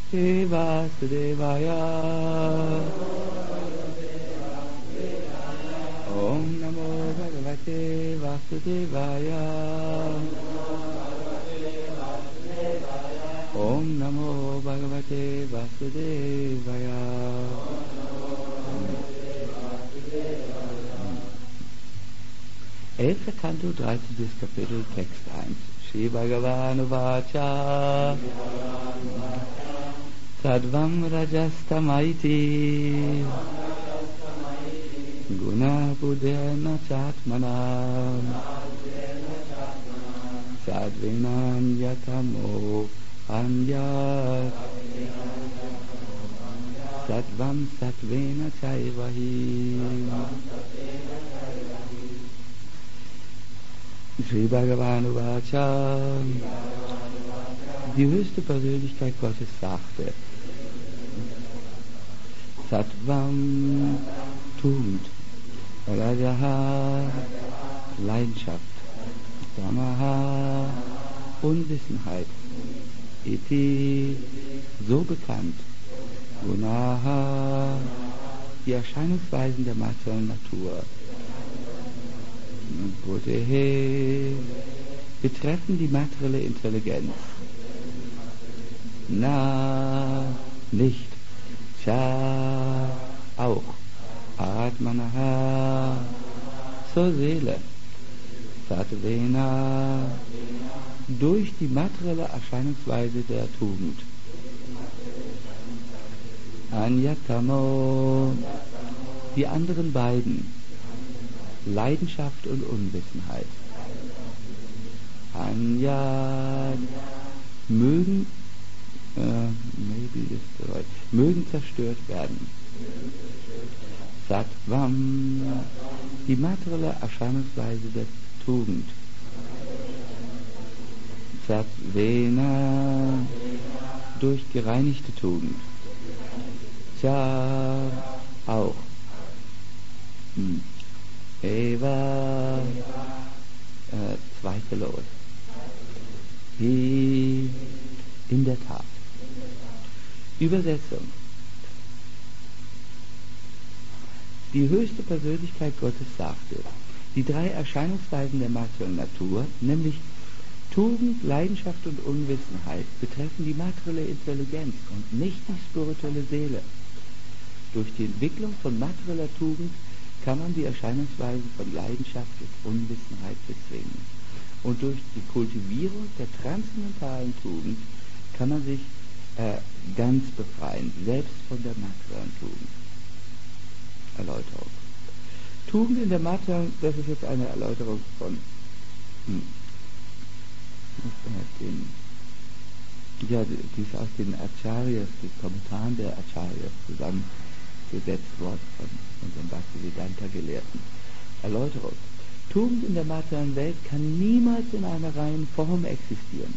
Vasudevaya. Om Namo Bhagavate Vasudevaya. Om Namo Bhagavate Vasudevaya. Elfter Kanto, 13. Kapitel, Text 1. Shri Bhagavan Uvacha Sadvam Rajastamaiti Guna Buddhena Chatmana Sadvinam Yatamo Anyat Sadvam Satvena Chaivahi. Shri Bhagavan Uvacha. Die höchste Persönlichkeit Gottes sagte: Sattvam, Tugend, Rajaha, Leidenschaft, Tamaha, Unwissenheit, Iti, so bekannt, Gunaha, die Erscheinungsweisen der materiellen Natur, Buddhe, betreffen die materielle Intelligenz. Na, nicht. Cha, auch. Atmanaha, zur Seele. Satvena, durch die materielle Erscheinungsweise der Tugend. Anyatamo, die anderen beiden. Leidenschaft und Unwissenheit. Anyat, mögen mögen zerstört werden. Sattvam, die materielle Erscheinungsweise der Tugend. Sattvena, durch gereinigte Tugend. Cha, auch. Eva, zweifellos. Hi, in der Tat. Übersetzung. Die höchste Persönlichkeit Gottes sagte, die drei Erscheinungsweisen der materiellen Natur, nämlich Tugend, Leidenschaft und Unwissenheit, betreffen die materielle Intelligenz und nicht die spirituelle Seele. Durch die Entwicklung von materieller Tugend kann man die Erscheinungsweisen von Leidenschaft und Unwissenheit bezwingen. Und durch die Kultivierung der transzendentalen Tugend kann man sich ganz befreien, selbst von der materiellen Tugend. Erläuterung. Tugend in der materiellen, das ist jetzt eine Erläuterung von die ist aus den Acharyas, den Kommentaren der Acharyas zusammengesetzt worden von unserem Bhaktivedanta-Gelehrten. Erläuterung. Tugend in der materiellen Welt kann niemals in einer reinen Form existieren.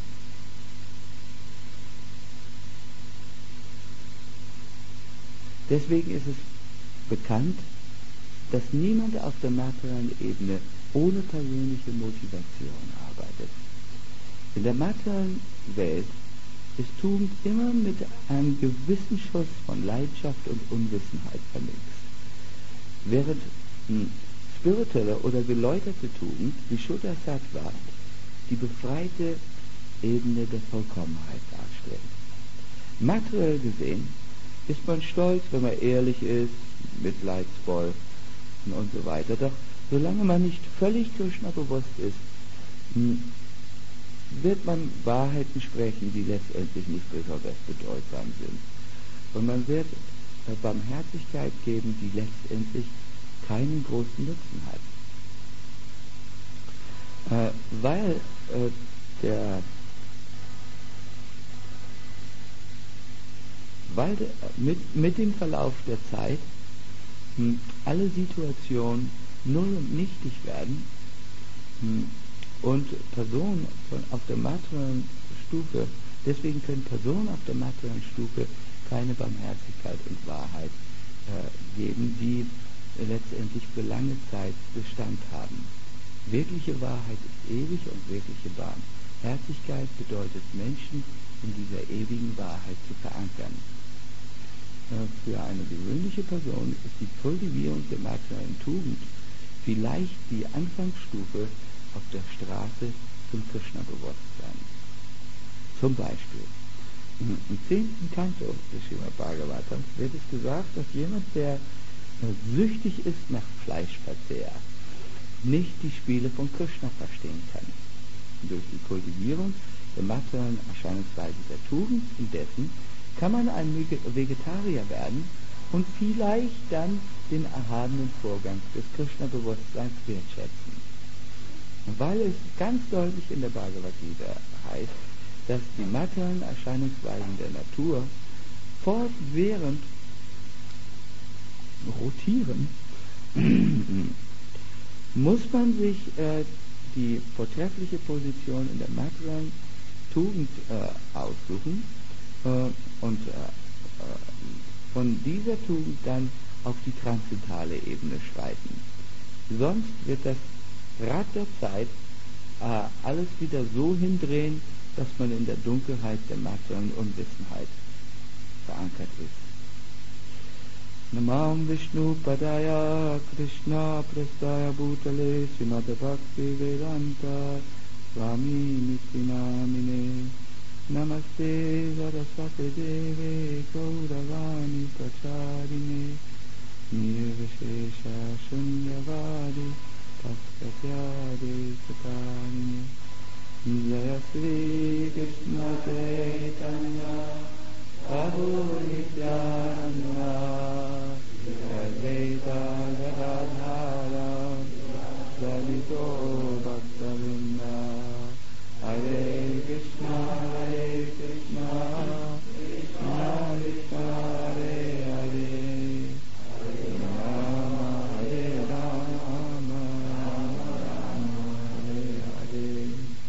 Deswegen ist es bekannt, dass niemand auf der materiellen Ebene ohne persönliche Motivation arbeitet. In der materiellen Welt ist Tugend immer mit einem gewissen Schuss von Leidenschaft und Unwissenheit vermixt. Während spirituelle oder geläuterte Tugend wie Shuddha Sattva die befreite Ebene der Vollkommenheit darstellt. Materiell gesehen ist man stolz, wenn man ehrlich ist, mitleidsvoll und so weiter. Doch solange man nicht völlig Krishna bewusst ist, wird man Wahrheiten sprechen, die letztendlich nicht besonders bedeutsam sind. Und man wird Barmherzigkeit geben, die letztendlich keinen großen Nutzen hat. Weil mit dem Verlauf der Zeit alle Situationen null und nichtig werden und Personen auf der materiellen Stufe, deswegen können Personen auf der materiellen Stufe keine Barmherzigkeit und Wahrheit geben, die letztendlich für lange Zeit Bestand haben. Wirkliche Wahrheit ist ewig und wirkliche Barmherzigkeit bedeutet Menschen in dieser ewigen Wahrheit zu verankern. Für eine gewöhnliche Person ist die Kultivierung der materiellen Tugend vielleicht die Anfangsstufe auf der Straße zum Krishna-Bewusstsein. Zum Beispiel, im 10. Kanto des Srimad Bhagavatam wird es gesagt, dass jemand, der süchtig ist nach Fleischverzehr, nicht die Spiele von Krishna verstehen kann. Durch die Kultivierung der materiellen Erscheinungsweise der Tugend indessen kann man ein Vegetarier werden und vielleicht dann den erhabenen Vorgang des Krishna-Bewusstseins wertschätzen. Weil es ganz deutlich in der Bhagavad Gita heißt, dass die materiellen Erscheinungsweisen der Natur fortwährend rotieren, muss man sich die vortreffliche Position in der materiellen Tugend aussuchen und von dieser Tugend dann auf die transzendentale Ebene schreiten. Sonst wird das Rad der Zeit alles wieder so hindrehen, dass man in der Dunkelheit der materiellen Unwissenheit verankert ist. Namam Vishnu Padaya Krishna Prastaya Bhutale Srimad Bhakti Vedanta Swami Niti Namine Namaste Saraswati Deve Gauravani Pracharine Nirvishesha Shunyavadi Paskatyade Satarine Jaya Sri Krishna Chaitanya Prabhu Nityananda Advaita Gadadhara Salito Bhaktavinda Hare Krishna Krishna Krishna Hare Hare Rama Hare Rama Rama Hare Hare.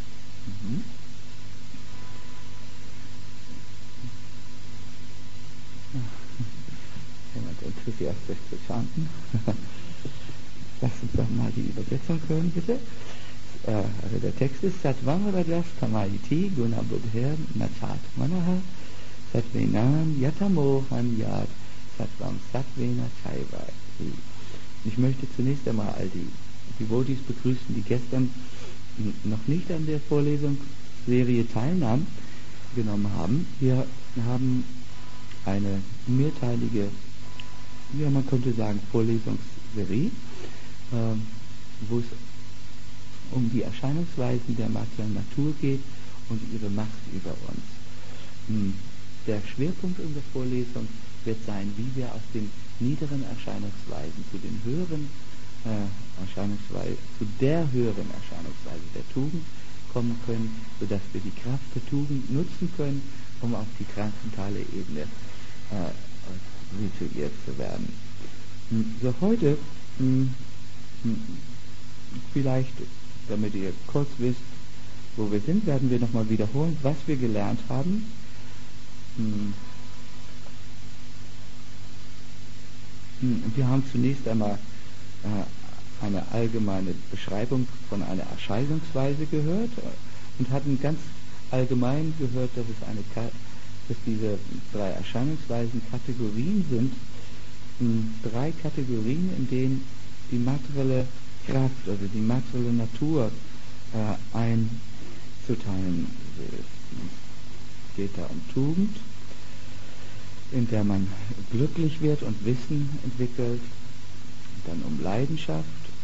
Jemand enthusiastisch zu chanten. Lass uns doch mal die Übersetzung hören, bitte. Also der Text ist Satvam Rajas Tamayiti Guna Buddher Nachat Manaha Satvenam Yatamohan Yad Satvam Satvena Chaiva. Ich möchte zunächst einmal all die Devotees begrüßen, die gestern noch nicht an der Vorlesungsserie teilgenommen haben. Wir haben eine mehrteilige, ja, man könnte sagen, Vorlesungsserie, wo es um die Erscheinungsweisen der materiellen Natur geht und ihre Macht über uns. Der Schwerpunkt unserer Vorlesung wird sein, wie wir aus den niederen Erscheinungsweisen zu den höheren Erscheinungsweisen, zu der höheren Erscheinungsweise der Tugend kommen können, sodass wir die Kraft der Tugend nutzen können, um auf die transzendentale Ebene situiert zu werden. So heute vielleicht, damit ihr kurz wisst, wo wir sind, werden wir nochmal wiederholen, was wir gelernt haben. Wir haben zunächst einmal eine allgemeine Beschreibung von einer Erscheinungsweise gehört und hatten ganz allgemein gehört, dass diese drei Erscheinungsweisen Kategorien sind, drei Kategorien, in denen die materielle Kraft, also die materielle Natur einzuteilen ist. Es geht da um Tugend, in der man glücklich wird und Wissen entwickelt, dann um Leidenschaft,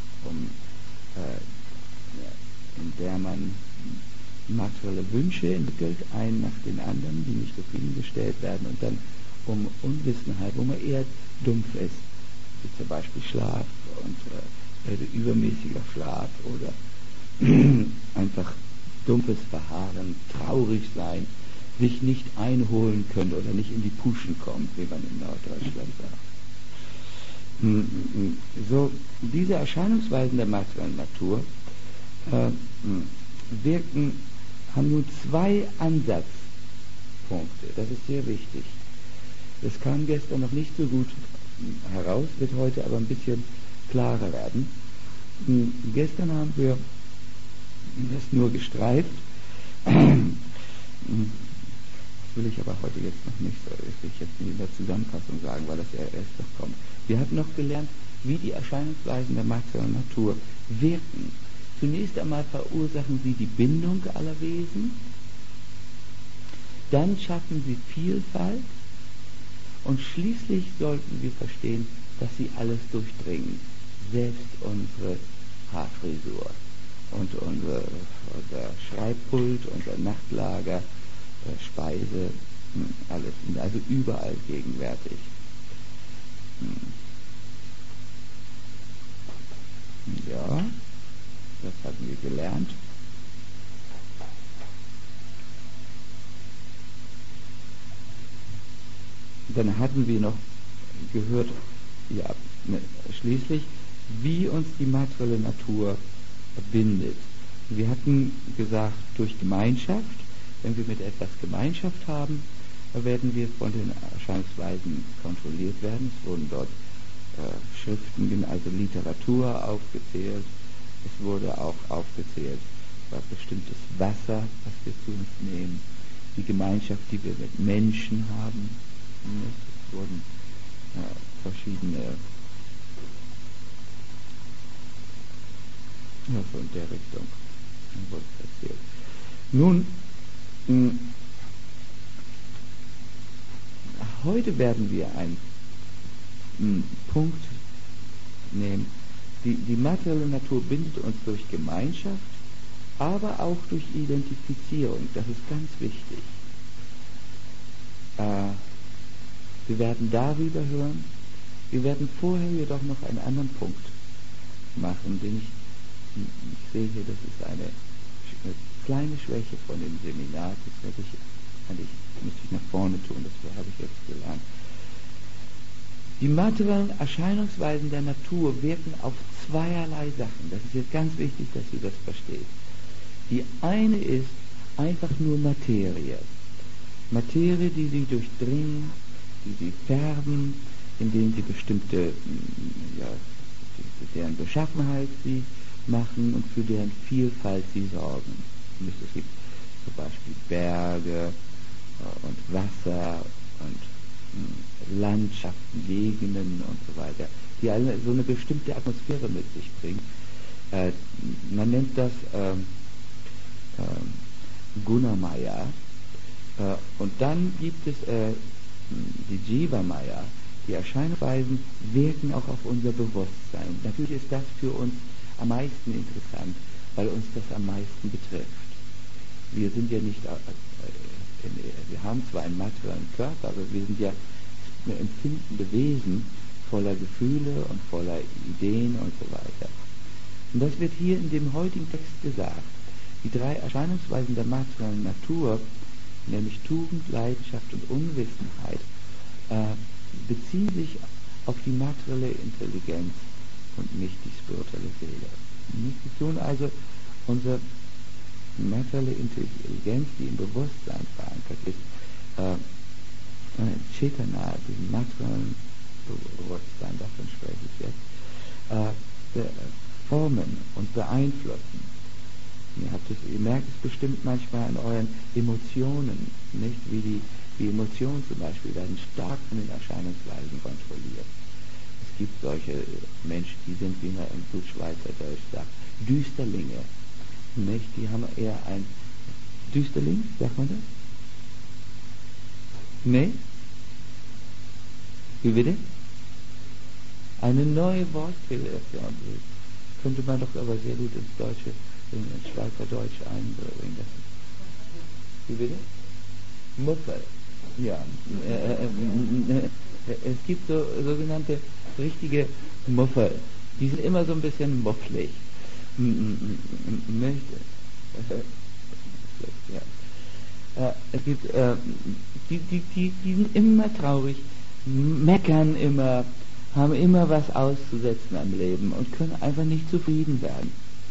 in der man materielle Wünsche entwickelt, einen nach den anderen, die nicht zufriedengestellt werden, und dann um Unwissenheit, wo man eher dumpf ist, wie zum Beispiel Schlaf und übermäßiger Schlaf oder einfach dumpfes Verharren, traurig sein, sich nicht einholen können oder nicht in die Puschen kommen, wie man in Norddeutschland sagt. So, diese Erscheinungsweisen der materiellen Natur haben nun zwei Ansatzpunkte. Das ist sehr wichtig. Das kam gestern noch nicht so gut heraus, wird heute aber ein bisschen klarer werden. Gestern haben wir das nur gestreift. will ich aber heute jetzt noch nicht so richtig jetzt in der Zusammenfassung sagen, weil das ja erst noch kommt. Wir hatten noch gelernt, wie die Erscheinungsweisen der materiellen Natur wirken. Zunächst einmal verursachen sie die Bindung aller Wesen, dann schaffen sie Vielfalt und schließlich sollten wir verstehen, dass sie alles durchdringen, selbst unsere Haarfrisur und unser Schreibpult, unser Nachtlager, Speise, alles, also überall gegenwärtig. Ja, das hatten wir gelernt. Dann hatten wir noch gehört, ja, schließlich, wie uns die materielle Natur bindet. Wir hatten gesagt, durch Gemeinschaft, wenn wir mit etwas Gemeinschaft haben, werden wir von den Erscheinungsweisen kontrolliert werden. Es wurden dort Schriften, also Literatur aufgezählt. Es wurde auch aufgezählt bestimmtes Wasser, was wir zu uns nehmen, die Gemeinschaft, die wir mit Menschen haben. Es wurden verschiedene so in der Richtung wurde erzählt. Nun, heute werden wir einen Punkt nehmen. Die materielle Natur bindet uns durch Gemeinschaft, aber auch durch Identifizierung. Das ist ganz wichtig. Wir werden darüber hören. Wir werden vorher jedoch noch einen anderen Punkt machen, den ich sehe hier, das ist eine kleine Schwäche von dem Seminar. Das müsste ich nach vorne tun, das habe ich jetzt gelernt. Die materiellen Erscheinungsweisen der Natur wirken auf zweierlei Sachen. Das ist jetzt ganz wichtig, dass ihr das versteht. Die eine ist einfach nur Materie. Materie, die sie durchdringen, die sie färben, indem sie bestimmte, deren Beschaffenheit sie machen und für deren Vielfalt sie sorgen. Es gibt zum Beispiel Berge und Wasser und Landschaften, Gegenden und so weiter, die alle so eine bestimmte Atmosphäre mit sich bringen. Man nennt das Gunamaya. Und dann gibt es die Jiva-Maya. Die Erscheinungsweisen wirken auch auf unser Bewusstsein. Natürlich ist das für uns am meisten interessant, weil uns das am meisten betrifft. Wir sind ja nicht, wir haben zwar einen materiellen Körper, aber wir sind ja empfindende Wesen voller Gefühle und voller Ideen und so weiter. Und das wird hier in dem heutigen Text gesagt. Die drei Erscheinungsweisen der materiellen Natur, nämlich Tugend, Leidenschaft und Unwissenheit, beziehen sich auf die materielle Intelligenz und nicht die spirituelle Seele. Sie tun also unsere materielle Intelligenz, die im Bewusstsein verankert ist, Chetana, diesem materiellen Bewusstsein, davon spreche ich jetzt, formen und beeinflussen. Ihr merkt es bestimmt manchmal an euren Emotionen, nicht? Wie die Emotionen zum Beispiel werden stark von den Erscheinungsweisen kontrolliert. Es gibt solche Menschen, die sind, wie man im gut Schweizerdeutsch sagt, Düsterlinge, nicht? Die haben eher ein Düsterling, sagt man das? Nee? Wie bitte? Eine neue Wortkreation. Könnte man doch aber sehr gut ins Deutsche, ins Schweizerdeutsch einbringen. Wie bitte? Muffel. Ja. Es gibt so sogenannte richtige Muffel. Die sind immer so ein bisschen mufflig. Es gibt die sind immer traurig, meckern immer, haben immer was auszusetzen am Leben und können einfach nicht zufrieden werden.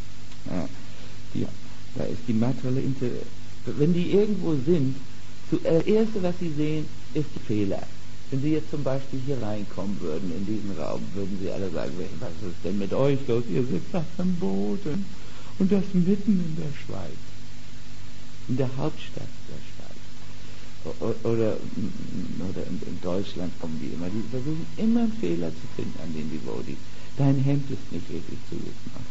Da ist die materielle Intelligenz. Wenn die irgendwo sind, das Erste, was sie sehen, ist die Fehler. Wenn sie jetzt zum Beispiel hier reinkommen würden in diesen Raum, würden sie alle sagen, was ist denn mit euch los? Ihr sitzt auf dem Boden und das mitten in der Schweiz, in der Hauptstadt der oder in Deutschland kommen die immer, die versuchen immer einen Fehler zu finden an den Devotees. Dein Hemd ist nicht richtig zugeknöpft.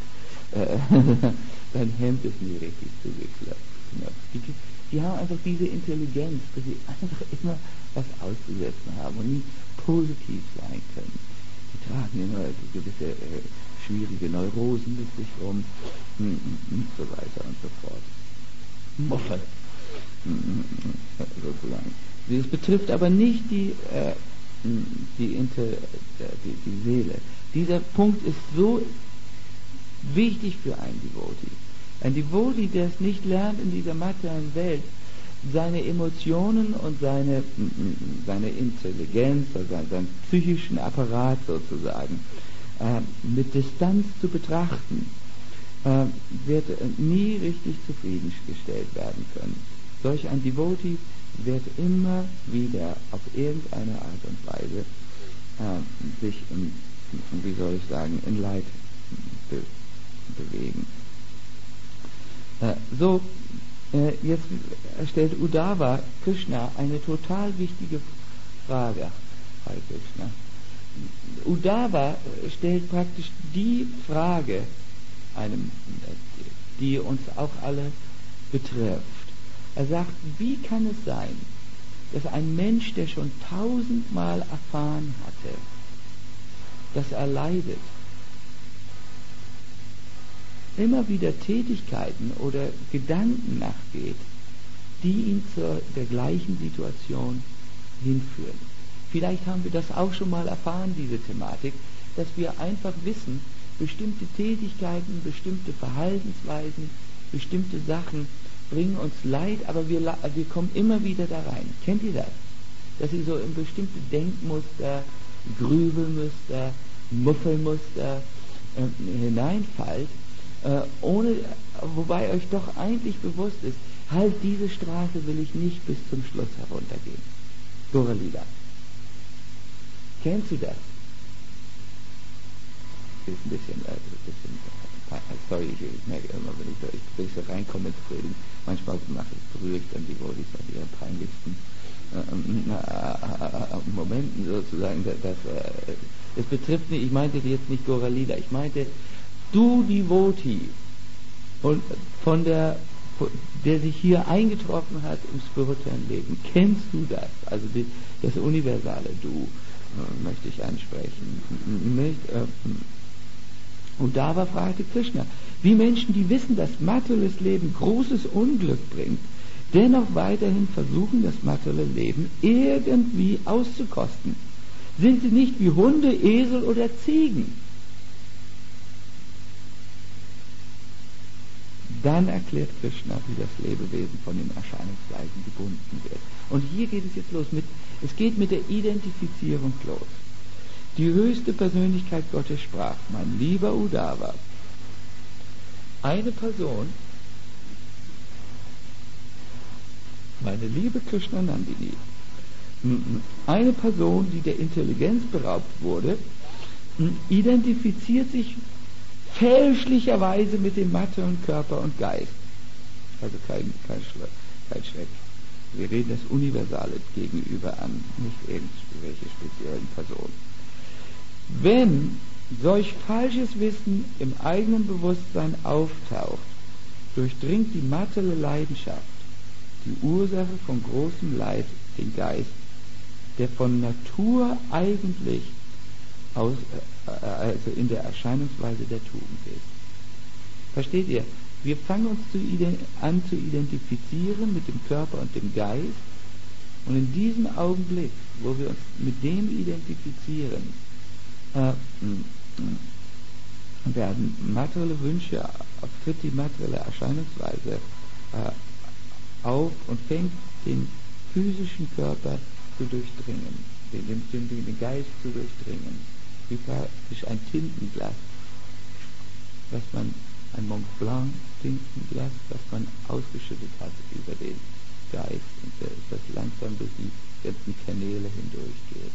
Dein Hemd ist nicht richtig zugeknöpft. Die haben einfach diese Intelligenz, dass sie einfach immer was auszusetzen haben und nie positiv sein können. Die tragen immer gewisse schwierige Neurosen mit sich rum und so weiter und so fort. Moffel. Sozusagen. Das betrifft aber nicht die Seele. Dieser Punkt ist so wichtig für einen Devotee. Ein Devotee, der es nicht lernt in dieser materiellen Welt, seine Emotionen und seine Intelligenz, also seinen psychischen Apparat sozusagen, mit Distanz zu betrachten, wird nie richtig zufriedengestellt werden können. Solch ein Devotee wird immer wieder auf irgendeine Art und Weise sich, wie soll ich sagen, in Leid bewegen. Jetzt stellt Uddhava Krishna eine total wichtige Frage. Hare Krishna. Uddhava stellt praktisch die Frage, die uns auch alle betrifft. Er sagt, wie kann es sein, dass ein Mensch, der schon 1000-mal erfahren hatte, dass er leidet, immer wieder Tätigkeiten oder Gedanken nachgeht, die ihn zu der gleichen Situation hinführen. Vielleicht haben wir das auch schon mal erfahren, diese Thematik, dass wir einfach wissen, bestimmte Tätigkeiten, bestimmte Verhaltensweisen, bestimmte Sachen bringen uns Leid, aber wir kommen immer wieder da rein. Kennt ihr das? Dass ihr so in bestimmte Denkmuster, Grübelmuster, Muffelmuster hineinfallt, wobei euch doch eigentlich bewusst ist, halt diese Straße will ich nicht bis zum Schluss heruntergehen. Goralida. Kennst du das? Ist ein bisschen sorry, ich merke immer, wenn ich so reinkomme ins Predigen, manchmal berühre ich dann die Devotees an ihren peinlichsten Momenten sozusagen. Es betrifft nicht, ich meinte jetzt nicht Goralida, ich meinte du Devotee, und der sich hier eingetroffen hat im spirituellen Leben, kennst du das? Also das universale Du möchte ich ansprechen. Und da fragte Krishna, wie Menschen, die wissen, dass materielles Leben großes Unglück bringt, dennoch weiterhin versuchen, das materielle Leben irgendwie auszukosten. Sind sie nicht wie Hunde, Esel oder Ziegen? Dann erklärt Krishna, wie das Lebewesen von den Erscheinungsweisen gebunden wird. Und hier geht es jetzt los. Es geht mit der Identifizierung los. Die höchste Persönlichkeit Gottes sprach, mein lieber Uddhava, eine Person, meine liebe Krishna Nandini, eine Person, die der Intelligenz beraubt wurde, identifiziert sich fälschlicherweise mit dem materiellen Körper und Geist. Also kein Schreck. Wir reden das Universale gegenüber an, nicht irgendwelche speziellen Personen. Wenn solch falsches Wissen im eigenen Bewusstsein auftaucht, durchdringt die materielle Leidenschaft, die Ursache von großem Leid, den Geist, der von Natur eigentlich also in der Erscheinungsweise der Tugend ist. Versteht ihr? Wir fangen uns an zu identifizieren mit dem Körper und dem Geist, und in diesem Augenblick, wo wir uns mit dem identifizieren, werden materielle Wünsche, tritt die materielle Erscheinungsweise auf und fängt den physischen Körper zu durchdringen, den Geist zu durchdringen, wie praktisch ein Tintenglas, ein Mont Blanc Tintenglas, das man ausgeschüttet hat über den Geist, und das langsam durch die ganzen Kanäle hindurchgeht.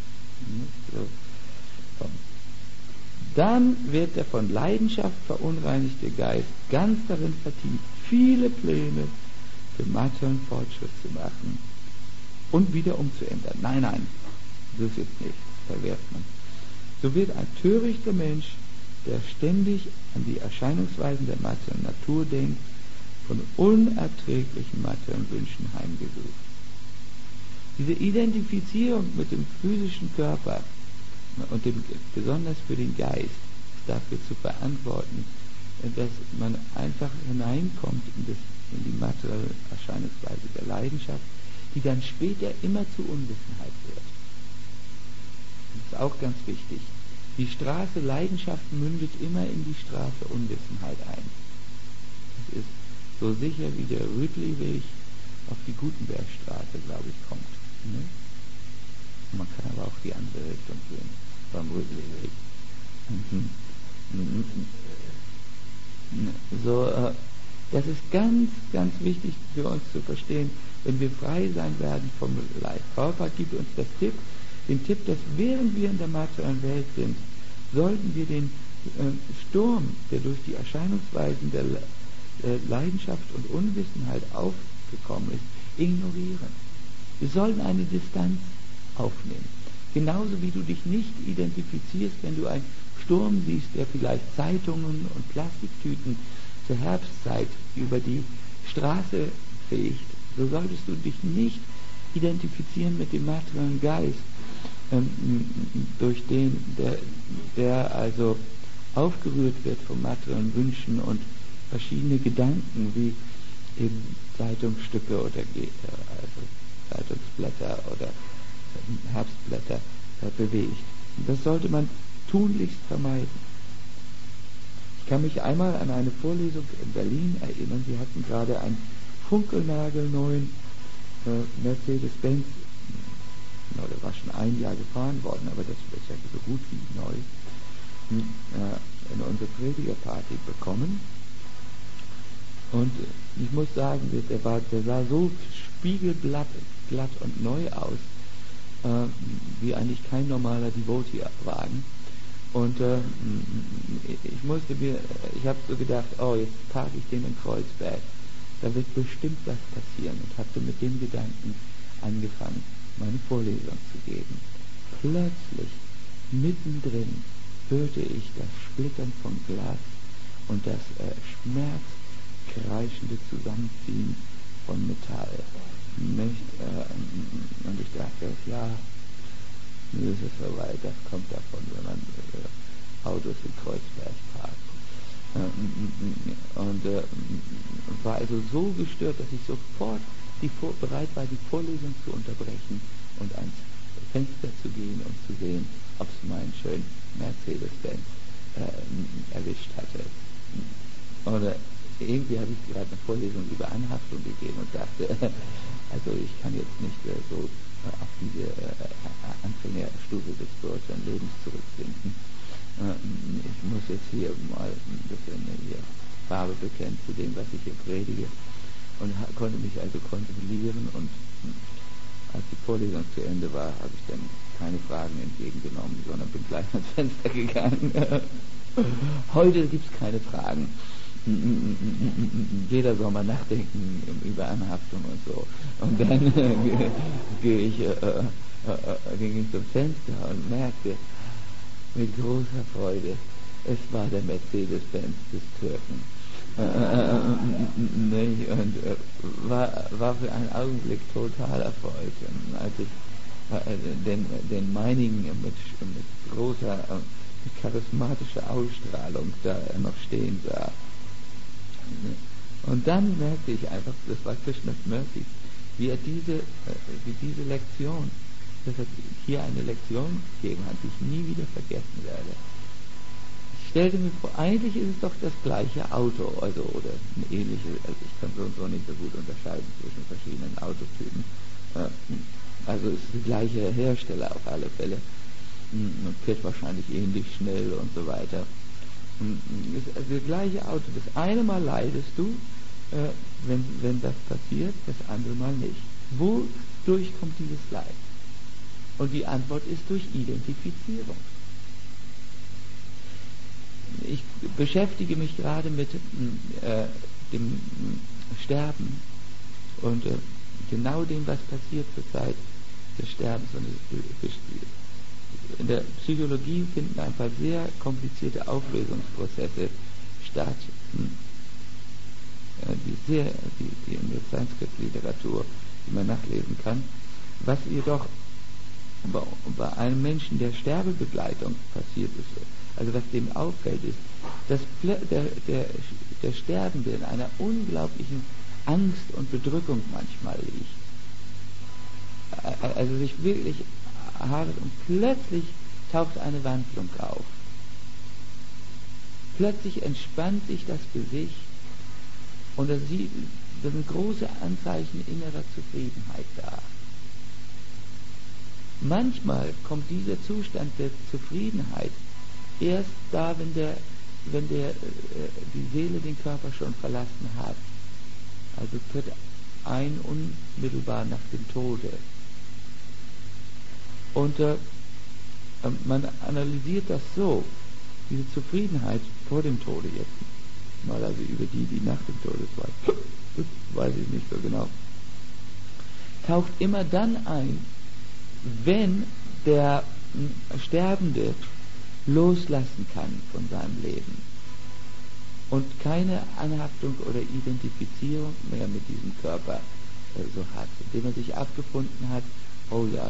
Dann wird der von Leidenschaft verunreinigte Geist ganz darin vertieft, viele Pläne für materiellen Fortschritt zu machen, und wieder umzuändern. Nein, das ist nicht, verwerft man. So wird ein törichter Mensch, der ständig an die Erscheinungsweisen der materiellen Natur denkt, von unerträglichen materiellen Wünschen heimgesucht. Diese Identifizierung mit dem physischen Körper und besonders für den Geist ist dafür zu verantworten, dass man einfach hineinkommt in die materielle Erscheinungsweise der Leidenschaft, die dann später immer zu Unwissenheit wird. Das ist auch ganz wichtig. Die Straße Leidenschaft mündet immer in die Straße Unwissenheit ein. Das ist so sicher wie der Rütli-Weg auf die Gutenbergstraße, glaube ich, kommt. Ne? Man kann aber auch die andere Richtung gehen, beim Rütli-Weg. Das ist ganz, ganz wichtig für uns zu verstehen, wenn wir frei sein werden vom Leib. Prabhupada gibt uns den Tipp, dass während wir in der materiellen Welt sind, sollten wir den Sturm, der durch die Erscheinungsweisen der Leidenschaft und Unwissenheit aufgekommen ist, ignorieren. Wir sollten eine Distanz aufnehmen. Genauso wie du dich nicht identifizierst, wenn du einen Sturm siehst, der vielleicht Zeitungen und Plastiktüten zur Herbstzeit über die Straße fegt, so solltest du dich nicht identifizieren mit dem materiellen Geist, durch den der also aufgerührt wird von materiellen Wünschen und verschiedene Gedanken wie eben Zeitungsstücke oder also Zeitungsblätter oder Herbstblätter bewegt. Das sollte man tunlichst vermeiden. Ich kann mich einmal an eine Vorlesung in Berlin erinnern. Sie hatten gerade einen funkelnagelneuen Mercedes-Benz, der war schon ein Jahr gefahren worden, aber das ist ja so gut wie neu, in unsere Predigerparty bekommen. Und ich muss sagen, der sah so spiegelglatt und neu aus, wie eigentlich kein normaler Devotee-Wagen. Und ich habe so gedacht, jetzt parke ich den in Kreuzberg, da wird bestimmt was passieren, und hatte mit dem Gedanken angefangen, meine Vorlesung zu geben. Plötzlich, mittendrin, hörte ich das Splittern von Glas und das schmerzkreischende Zusammenziehen von Metall. Und ich dachte, ja, nun ist es soweit, das kommt davon, wenn man Autos in Kreuzberg parkt. Und war also so gestört, dass ich sofort bereit war, die Vorlesung zu unterbrechen und ans Fenster zu gehen und zu sehen, ob es meinen schönen Mercedes-Benz erwischt hatte. Oder irgendwie habe ich gerade eine Vorlesung über Anhaftung gegeben und dachte, also ich kann jetzt nicht so auf diese Anfängerstufe des spirituellen Lebens zurückfinden. Ich muss jetzt hier mal ein bisschen Farbe bekennen zu dem, was ich hier predige, und konnte mich also kontrollieren, und als die Vorlesung zu Ende war, habe ich dann keine Fragen entgegengenommen, sondern bin gleich ans Fenster gegangen. Heute gibt es keine Fragen. Jeder soll mal nachdenken über Anhaftung und so. Und dann ging ich zum Fenster und merkte mit großer Freude, es war der Mercedes-Benz des Türken. Und war für einen Augenblick total erfreut, als ich den meinigen mit großer, charismatischer Ausstrahlung da noch stehen sah. Und dann merkte ich einfach, das war Krishnas Mercy, wie diese Lektion, dass er hier eine Lektion gegeben hat, die ich nie wieder vergessen werde. Ich stellte mir vor, eigentlich ist es doch das gleiche Auto, oder ein ähnliches, also ich kann so und so nicht so gut unterscheiden zwischen verschiedenen Autotypen. Also es ist der gleiche Hersteller auf alle Fälle und fährt wahrscheinlich ähnlich schnell und so weiter. Es ist das gleiche Auto. Das eine Mal leidest du, wenn das passiert, das andere Mal nicht. Wodurch kommt dieses Leid? Und die Antwort ist durch Identifizierung. Ich beschäftige mich gerade mit dem Sterben und genau dem, was passiert zur Zeit des Sterbens. Und in der Psychologie finden ein paar sehr komplizierte Auflösungsprozesse statt, die in der Science-Fiction-Literatur, die man nachlesen kann. Was jedoch bei einem Menschen der Sterbebegleitung passiert ist, also was dem auffällt, ist, dass der Sterbende in einer unglaublichen Angst und Bedrückung manchmal liegt. Also sich wirklich hadert und plötzlich taucht eine Wandlung auf. Plötzlich entspannt sich das Gesicht und da sind große Anzeichen innerer Zufriedenheit da. Manchmal kommt dieser Zustand der Zufriedenheit erst da, wenn die Seele den Körper schon verlassen hat. Also tritt ein unmittelbar nach dem Tode. Und man analysiert das so, diese Zufriedenheit vor dem Tode jetzt, mal also über die nach dem Tode weiß ich nicht so genau, taucht immer dann ein, wenn der Sterbende loslassen kann von seinem Leben und keine Anhaftung oder Identifizierung mehr mit diesem Körper so hat, indem er sich abgefunden hat, oh ja,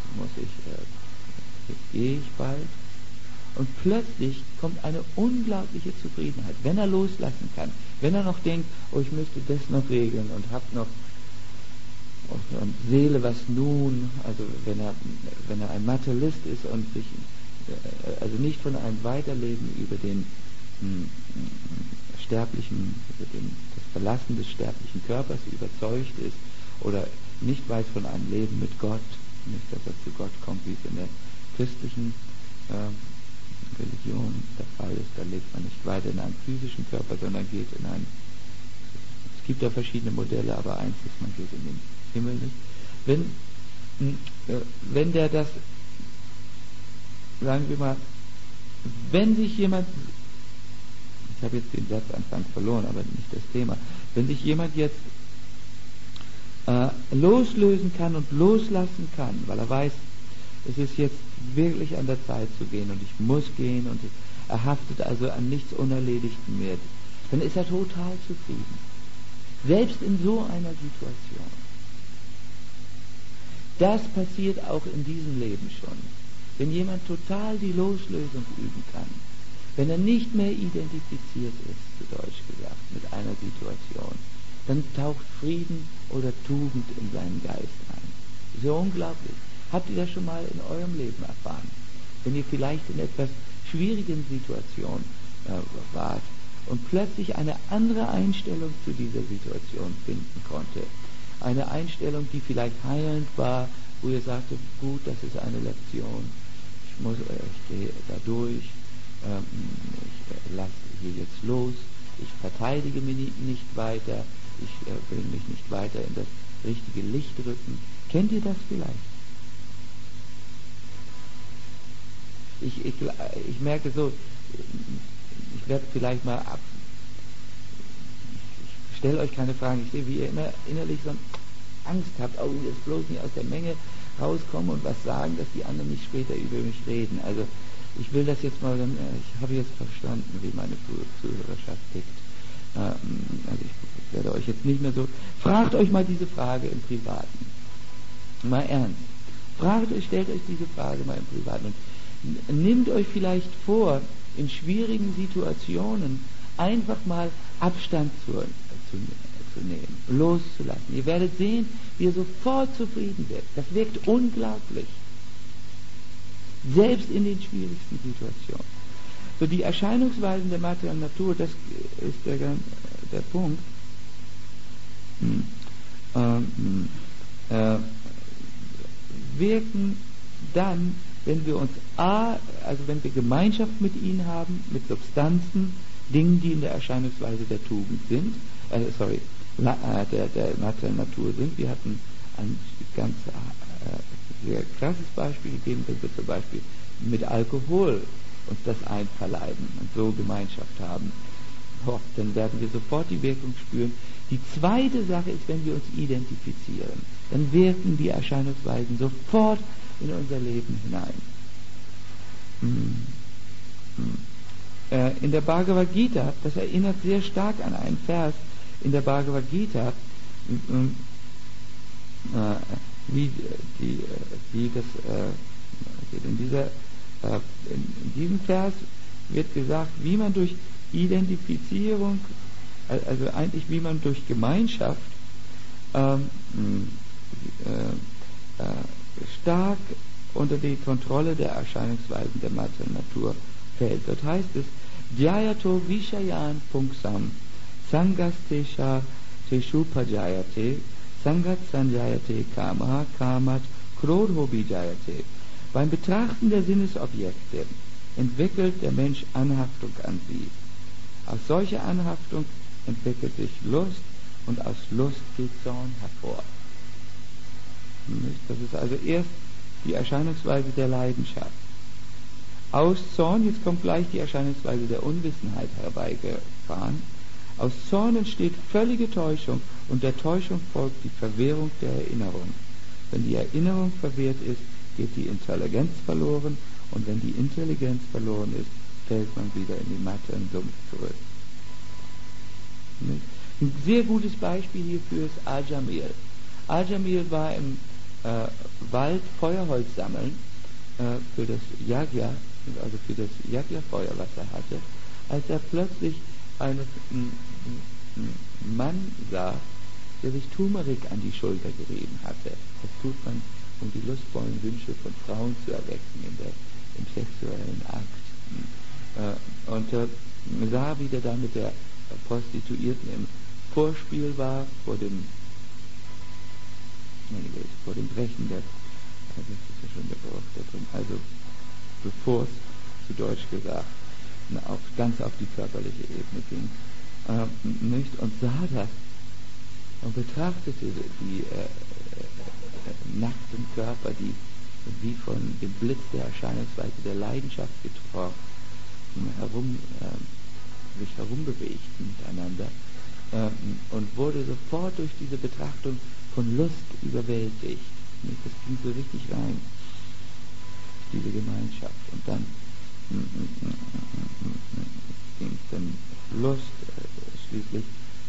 jetzt gehe ich bald. Und plötzlich kommt eine unglaubliche Zufriedenheit, wenn er loslassen kann, wenn er noch denkt, oh, ich müsste das noch regeln und hab noch und Seele, was nun, also wenn er ein Materialist ist und sich also nicht von einem Weiterleben über den sterblichen, über das Verlassen des sterblichen Körpers überzeugt ist oder nicht weiß von einem Leben mit Gott, nicht, dass er zu Gott kommt, wie es in der christlichen Religion der Fall ist, da lebt man nicht weiter in einem physischen Körper, sondern geht in einen, es gibt da verschiedene Modelle, aber eins ist, man geht in den Himmel nicht. Wenn der das, sagen wir mal, wenn sich jemand, ich habe jetzt den Satzanfang verloren, aber nicht das Thema, wenn sich jemand jetzt loslösen kann und loslassen kann, weil er weiß, es ist jetzt wirklich an der Zeit zu gehen und ich muss gehen und er haftet also an nichts Unerledigten mehr, dann ist er total zufrieden. Selbst in so einer Situation. Das passiert auch in diesem Leben schon. Wenn jemand total die Loslösung üben kann, wenn er nicht mehr identifiziert ist, zu Deutsch gesagt, mit einer Situation, dann taucht Frieden oder Tugend in seinen Geist ein. So unglaublich. Habt ihr das schon mal in eurem Leben erfahren? Wenn ihr vielleicht in etwas schwierigen Situation wart und plötzlich eine andere Einstellung zu dieser Situation finden konnte. Eine Einstellung, die vielleicht heilend war, wo ihr sagte, gut, das ist eine Lektion, ich gehe da durch, ich lasse hier jetzt los, ich verteidige mich nicht weiter, ich will mich nicht weiter in das richtige Licht rücken. Kennt ihr das vielleicht? Ich merke so, ich werde vielleicht mal ich stelle euch keine Fragen, ich sehe, wie ihr immer innerlich so Angst habt, oh, jetzt bloß nicht aus der Menge rauskommen und was sagen, dass die anderen nicht später über mich reden. Also ich will das jetzt mal, ich habe jetzt verstanden, wie meine Zuhörerschaft tickt. Also ich werde euch jetzt nicht mehr so, fragt euch mal diese Frage im Privaten. Mal ernst. Stellt euch diese Frage mal im Privaten und nehmt euch vielleicht vor, in schwierigen Situationen einfach mal Abstand zu nehmen, loszulassen. Ihr werdet sehen, wie ihr sofort zufrieden werdet. Das wirkt unglaublich. Selbst in den schwierigsten Situationen. So die Erscheinungsweisen der materiellen Natur, das ist der Punkt, wirken dann, wenn wir uns wenn wir Gemeinschaft mit ihnen haben, mit Substanzen, Dingen, die in der Erscheinungsweise der Tugend sind, der materiellen Natur sind. Wir hatten ein ganz sehr krasses Beispiel gegeben, wenn wir zum Beispiel mit Alkohol uns das einverleiben und so Gemeinschaft haben. Dann werden wir sofort die Wirkung spüren, Die zweite Sache ist, wenn wir uns identifizieren, dann wirken die Erscheinungsweisen sofort in unser Leben hinein. In der Bhagavad Gita, das erinnert sehr stark an einen Vers in der Bhagavad Gita, wie das geht. In diesem Vers wird gesagt, wie man durch Identifizierung, also eigentlich wie man durch Gemeinschaft stark unter die Kontrolle der Erscheinungsweisen der materiellen Natur fällt. Dort heißt es, Dhyayato Vishayan Punksam Sangastesha Teshu Pajayate Sangat Sanjayate Kama Kamat Krodho Bijayate. Beim Betrachten der Sinnesobjekte entwickelt der Mensch Anhaftung an sie. Aus solcher Anhaftung entwickelt sich Lust und aus Lust geht Zorn hervor. Das ist also erst die Erscheinungsweise der Leidenschaft. Aus Zorn, jetzt kommt gleich die Erscheinungsweise der Unwissenheit herbeigefahren. Aus Zorn entsteht völlige Täuschung und der Täuschung folgt die Verwirrung der Erinnerung. Wenn die Erinnerung verwirrt ist, geht die Intelligenz verloren und wenn die Intelligenz verloren ist, fällt man wieder in den materiellen Sumpf zurück. Ein sehr gutes Beispiel hierfür ist Ajamil. Ajamil war im Wald Feuerholz sammeln für das Yajna, also für das Yajna-Feuer, was er hatte, als er plötzlich einen Mann sah, der sich Turmeric an die Schulter gerieben hatte. Das tut man, um die lustvollen Wünsche von Frauen zu erwecken im sexuellen Akt. Und sah, wie der da mit der Prostituierten im Vorspiel war, vor dem Brechen das ist ja schon der Geruch da drin, also bevor es zu Deutsch gesagt ganz auf die körperliche Ebene ging, nicht, und sah das und betrachtete die nackten Körper, die wie von dem Blitz der Erscheinungsweise der Leidenschaft getroffen sich herumbewegten miteinander und wurde sofort durch diese Betrachtung von Lust überwältigt. Das ging so richtig rein, diese Gemeinschaft. Und dann ging es dann Lust, schließlich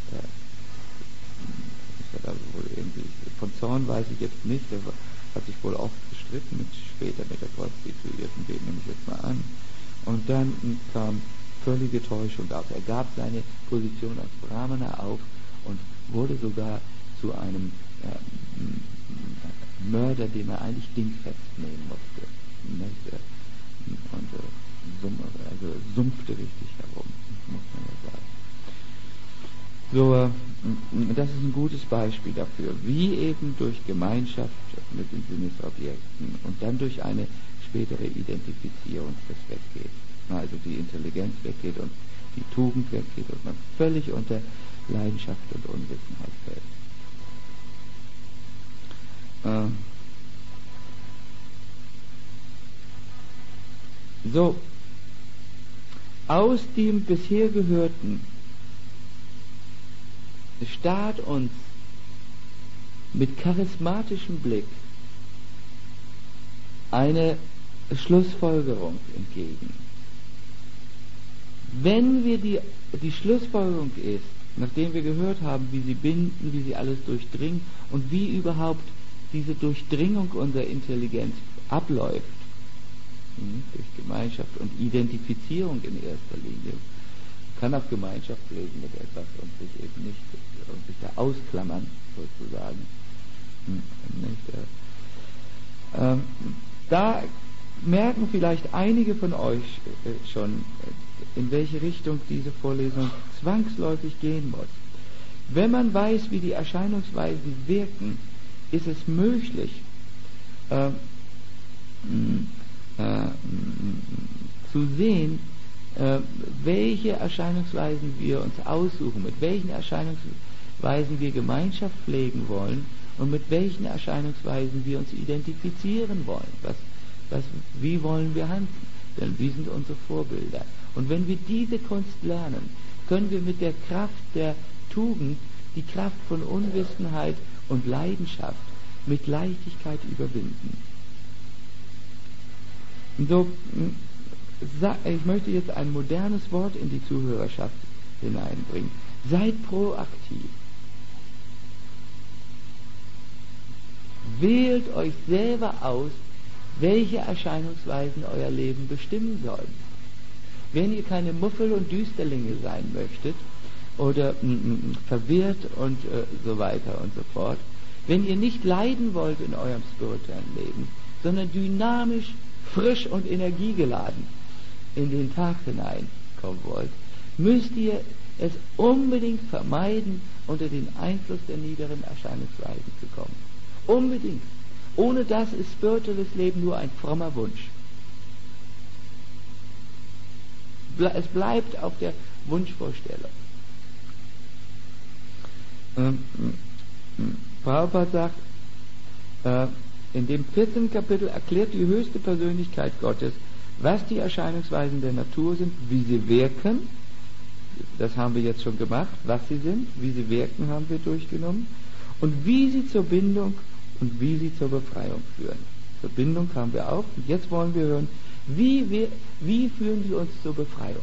ist er da wohl irgendwie, von Zorn weiß ich jetzt nicht, er hat sich wohl oft gestritten später mit der Prostituierten, den nehme ich jetzt mal an. Und dann kam völlige Täuschung auf. Er gab seine Position als Brahmana auf und wurde sogar zu einem Mörder, den er eigentlich dingfest nehmen musste. Und also sumpfte richtig herum, muss man ja sagen. So, das ist ein gutes Beispiel dafür, wie eben durch Gemeinschaft mit den Sinnesobjekten und dann durch eine spätere Identifizierung das weggeht. Also die Intelligenz weggeht und die Tugend weggeht und man völlig unter Leidenschaft und Unwissenheit fällt. So, aus dem bisher Gehörten starrt uns mit charismatischem Blick eine Schlussfolgerung entgegen. Wenn wir die Schlussfolgerung ist, nachdem wir gehört haben, wie sie binden, wie sie alles durchdringen und wie überhaupt diese Durchdringung unserer Intelligenz abläuft, durch Gemeinschaft und Identifizierung in erster Linie, kann auch Gemeinschaft leben mit etwas und sich eben nicht und sich da ausklammern sozusagen. Da merken vielleicht einige von euch schon, in welche Richtung diese Vorlesung zwangsläufig gehen muss. Wenn man weiß, wie die Erscheinungsweisen wirken, ist es möglich, zu sehen, welche Erscheinungsweisen wir uns aussuchen, mit welchen Erscheinungsweisen wir Gemeinschaft pflegen wollen und mit welchen Erscheinungsweisen wir uns identifizieren wollen. Wie wollen wir handeln? Denn wie sind unsere Vorbilder? Und wenn wir diese Kunst lernen, können wir mit der Kraft der Tugend die Kraft von Unwissenheit und Leidenschaft mit Leichtigkeit überwinden. So, ich möchte jetzt ein modernes Wort in die Zuhörerschaft hineinbringen. Seid proaktiv. Wählt euch selber aus, welche Erscheinungsweisen euer Leben bestimmen sollen. Wenn ihr keine Muffel und Düsterlinge sein möchtet oder verwirrt und so weiter und so fort, wenn ihr nicht leiden wollt in eurem spirituellen Leben, sondern dynamisch, frisch und energiegeladen in den Tag hineinkommen wollt, müsst ihr es unbedingt vermeiden, unter den Einfluss der niederen Erscheinungsweisen zu kommen. Unbedingt. Ohne das ist spirituelles Leben nur ein frommer Wunsch. Es bleibt auf der Wunschvorstellung. Prabhupada sagt, in dem 14. Kapitel erklärt die höchste Persönlichkeit Gottes, was die Erscheinungsweisen der Natur sind, wie sie wirken. Das haben wir jetzt schon gemacht, was sie sind, wie sie wirken, haben wir durchgenommen. Und wie sie zur Bindung und wie sie zur Befreiung führen. Zur Bindung haben wir auch. Und jetzt wollen wir hören, wie führen sie uns zur Befreiung?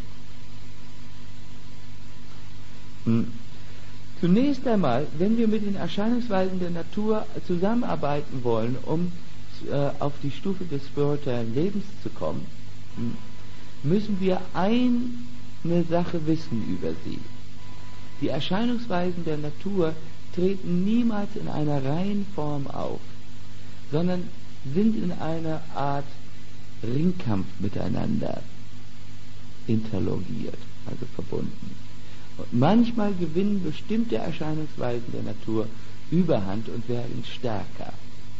Zunächst einmal, wenn wir mit den Erscheinungsweisen der Natur zusammenarbeiten wollen, um auf die Stufe des spirituellen Lebens zu kommen, müssen wir eine Sache wissen über sie. Die Erscheinungsweisen der Natur treten niemals in einer reinen Form auf, sondern sind in einer Art Ringkampf miteinander interlogiert, also verbunden. Und manchmal gewinnen bestimmte Erscheinungsweisen der Natur Überhand und werden stärker.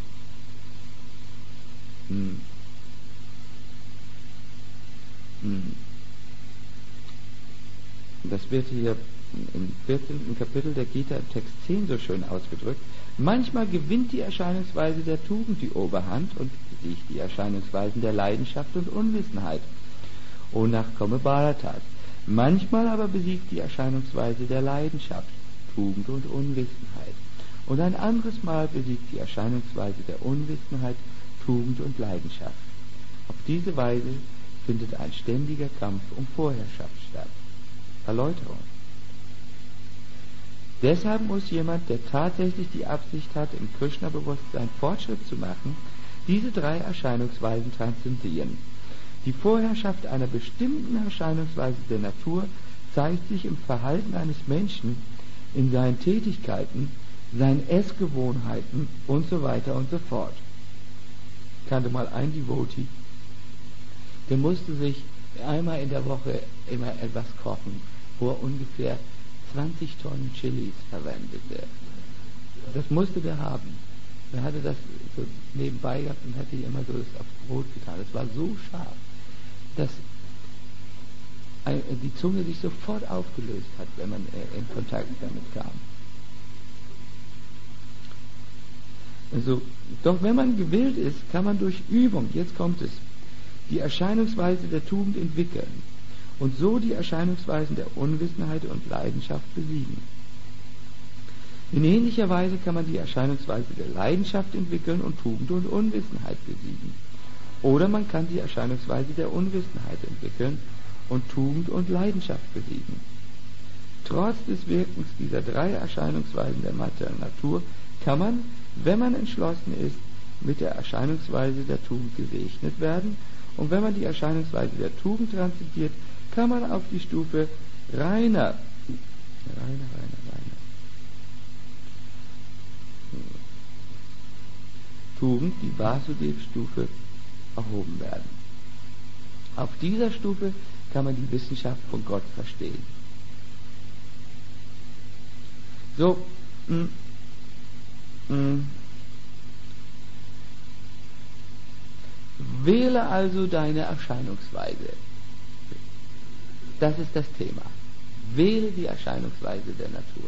Das wird hier im 14. Kapitel der Gita im Text 10 so schön ausgedrückt. Manchmal gewinnt die Erscheinungsweise der Tugend die Oberhand und besiegt die Erscheinungsweisen der Leidenschaft und Unwissenheit. O Nachkomme Bharatas. Manchmal aber besiegt die Erscheinungsweise der Leidenschaft, Tugend und Unwissenheit. Und ein anderes Mal besiegt die Erscheinungsweise der Unwissenheit, Tugend und Leidenschaft. Auf diese Weise findet ein ständiger Kampf um Vorherrschaft statt. Erläuterung. Deshalb muss jemand, der tatsächlich die Absicht hat, im Krishna-Bewusstsein Fortschritt zu machen, diese drei Erscheinungsweisen transzendieren. Die Vorherrschaft einer bestimmten Erscheinungsweise der Natur zeigt sich im Verhalten eines Menschen, in seinen Tätigkeiten, seinen Essgewohnheiten und so weiter und so fort. Ich kannte mal einen Devotee, der musste sich einmal in der Woche immer etwas kochen, wo er ungefähr 20 Tonnen Chilis verwendete. Das musste der haben. Er hatte das so nebenbei gehabt und hatte immer so das aufs Brot getan. Das war so scharf, dass die Zunge sich sofort aufgelöst hat, wenn man in Kontakt damit kam. Also, doch wenn man gewillt ist, kann man durch Übung, jetzt kommt es, die Erscheinungsweise der Tugend entwickeln und so die Erscheinungsweisen der Unwissenheit und Leidenschaft besiegen. In ähnlicher Weise kann man die Erscheinungsweise der Leidenschaft entwickeln und Tugend und Unwissenheit besiegen. Oder man kann die Erscheinungsweise der Unwissenheit entwickeln und Tugend und Leidenschaft besiegen. Trotz des Wirkens dieser drei Erscheinungsweisen der materiellen Natur kann man, wenn man entschlossen ist, mit der Erscheinungsweise der Tugend gesegnet werden, und wenn man die Erscheinungsweise der Tugend transzendiert, kann man auf die Stufe reiner Tugend, die Vasudev-Stufe, erhoben werden. Auf dieser Stufe kann man die Wissenschaft von Gott verstehen. So, wähle also deine Erscheinungsweise. Das ist das Thema. Wähle die Erscheinungsweise der Natur.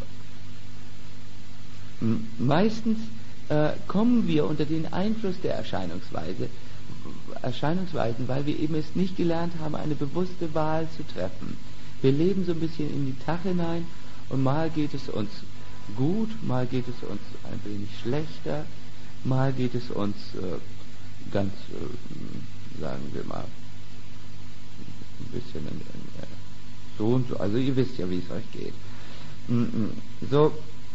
Meistens kommen wir unter den Einfluss der Erscheinungsweisen, weil wir eben es nicht gelernt haben, eine bewusste Wahl zu treffen. Wir leben so ein bisschen in die Tag hinein und mal geht es uns gut, mal geht es uns ein wenig schlechter, mal geht es uns ganz, sagen wir mal, ein bisschen so und so. Also ihr wisst ja, wie es euch geht. So,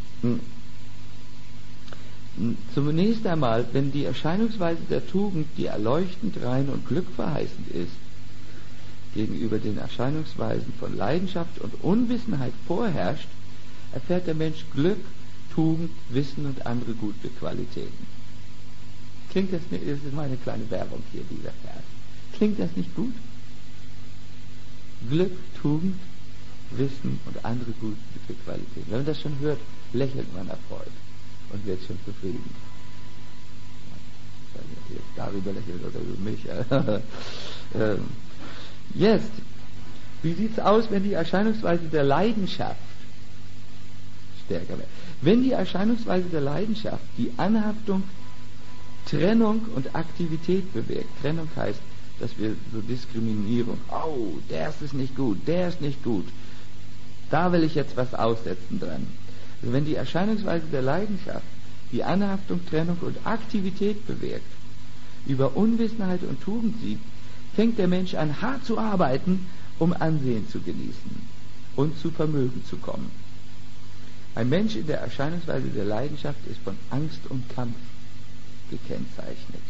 zunächst einmal, wenn die Erscheinungsweise der Tugend, die erleuchtend, rein und glückverheißend ist, gegenüber den Erscheinungsweisen von Leidenschaft und Unwissenheit vorherrscht, erfährt der Mensch Glück, Tugend, Wissen und andere gute Qualitäten. Klingt das nicht? Das ist meine kleine Werbung hier, dieser Vers. Klingt das nicht gut? Glück, Tugend, Wissen und andere gute Qualitäten. Wenn man das schon hört, lächelt man erfreut und wird schon zufrieden. Ich weiß nicht, ob ihr jetzt darüber lächelt oder über mich. Jetzt, wie sieht es aus, wenn die Erscheinungsweise der Leidenschaft stärker wird? Wenn die Erscheinungsweise der Leidenschaft die Anhaftung, Trennung und Aktivität bewirkt. Trennung heißt, dass wir so Diskriminierung, oh, der ist nicht gut, der ist nicht gut, da will ich jetzt was aussetzen dran. Also wenn die Erscheinungsweise der Leidenschaft die Anhaftung, Trennung und Aktivität bewirkt, über Unwissenheit und Tugend siegt, fängt der Mensch an, hart zu arbeiten, um Ansehen zu genießen und zu Vermögen zu kommen. Ein Mensch in der Erscheinungsweise der Leidenschaft ist von Angst und Kampf gekennzeichnet.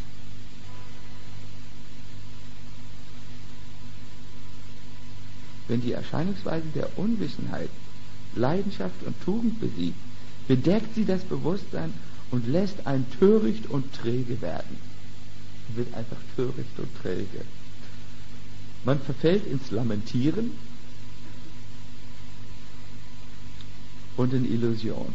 Wenn die Erscheinungsweise der Unwissenheit Leidenschaft und Tugend besiegt, bedeckt sie das Bewusstsein und lässt einen töricht und träge werden. Man wird einfach töricht und träge. Man verfällt ins Lamentieren und in Illusion.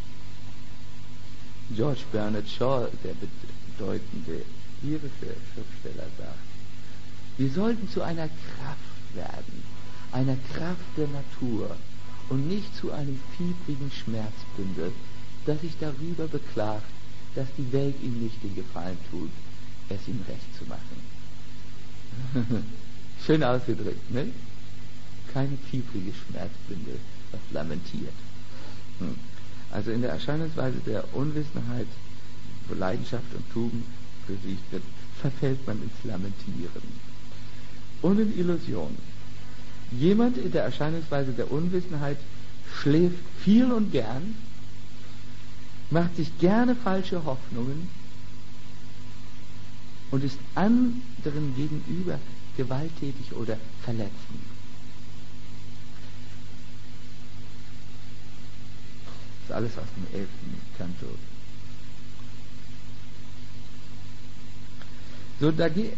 George Bernard Shaw, der bedeutende irische Schriftsteller, sagt, wir sollten zu einer Kraft werden, einer Kraft der Natur und nicht zu einem fiebrigen Schmerzbündel, das sich darüber beklagt, dass die Welt ihm nicht den Gefallen tut, es ihm recht zu machen. Schön ausgedrückt, ne? Keine fiebrige Schmerzbündel, was lamentiert. Also in der Erscheinungsweise der Unwissenheit, wo Leidenschaft und Tugend besiegt wird, verfällt man ins Lamentieren und in Illusion. Jemand in der Erscheinungsweise der Unwissenheit schläft viel und gern, macht sich gerne falsche Hoffnungen und ist anderen gegenüber gewalttätig oder verletzend. Das ist alles aus dem 11. Kanto. So, da geht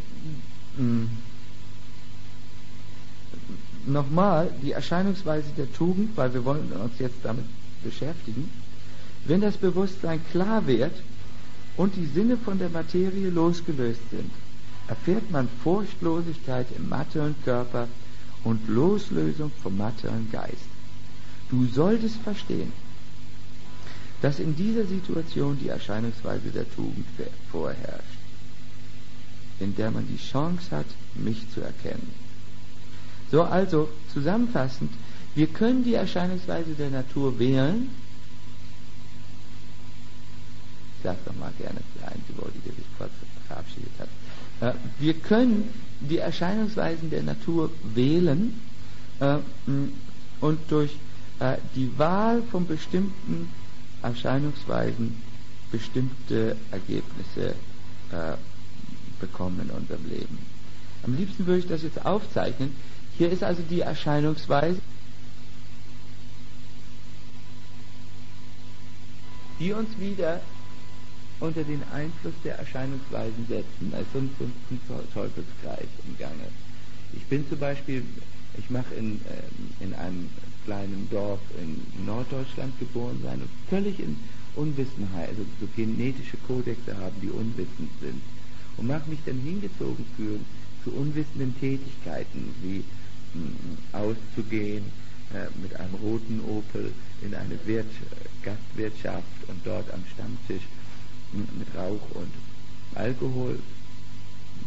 nochmal die Erscheinungsweise der Tugend, weil wir wollen uns jetzt damit beschäftigen. Wenn das Bewusstsein klar wird und die Sinne von der Materie losgelöst sind, erfährt man Furchtlosigkeit im materiellen Körper und Loslösung vom materiellen Geist. Du solltest verstehen, dass in dieser Situation die Erscheinungsweise der Tugend vorherrscht, in der man die Chance hat, mich zu erkennen. So, also zusammenfassend, wir können die Erscheinungsweise der Natur wählen. Ich sage doch mal gerne für einen, die sich kurz verabschiedet hat. Wir können die Erscheinungsweisen der Natur wählen und durch die Wahl von bestimmten Erscheinungsweisen bestimmte Ergebnisse bekommen in unserem Leben. Am liebsten würde ich das jetzt aufzeichnen. Hier ist also die Erscheinungsweise, die uns wieder unter den Einfluss der Erscheinungsweisen setzen, als so einen fünften Teufelskreis im Gange. Ich bin zum Beispiel, ich mache in einem kleinen Dorf in Norddeutschland geboren sein und völlig in Unwissenheit, also so genetische Kodexe haben, die unwissend sind, und mache mich dann hingezogen fühlen zu unwissenden Tätigkeiten, wie auszugehen mit einem roten Opel in eine Gastwirtschaft und dort am Stammtisch mit Rauch und Alkohol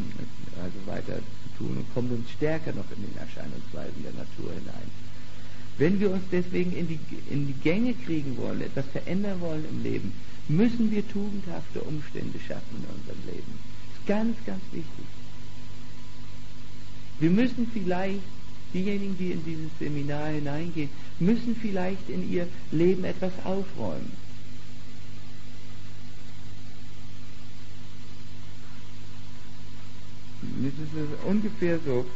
also weiter zu tun und komme dann stärker noch in den Erscheinungsweisen der Natur hinein. Wenn wir uns deswegen in die Gänge kriegen wollen, etwas verändern wollen im Leben, müssen wir tugendhafte Umstände schaffen in unserem Leben. Das ist ganz, ganz wichtig. Wir müssen vielleicht, diejenigen, die in dieses Seminar hineingehen, müssen vielleicht in ihr Leben etwas aufräumen. Das ist ungefähr so.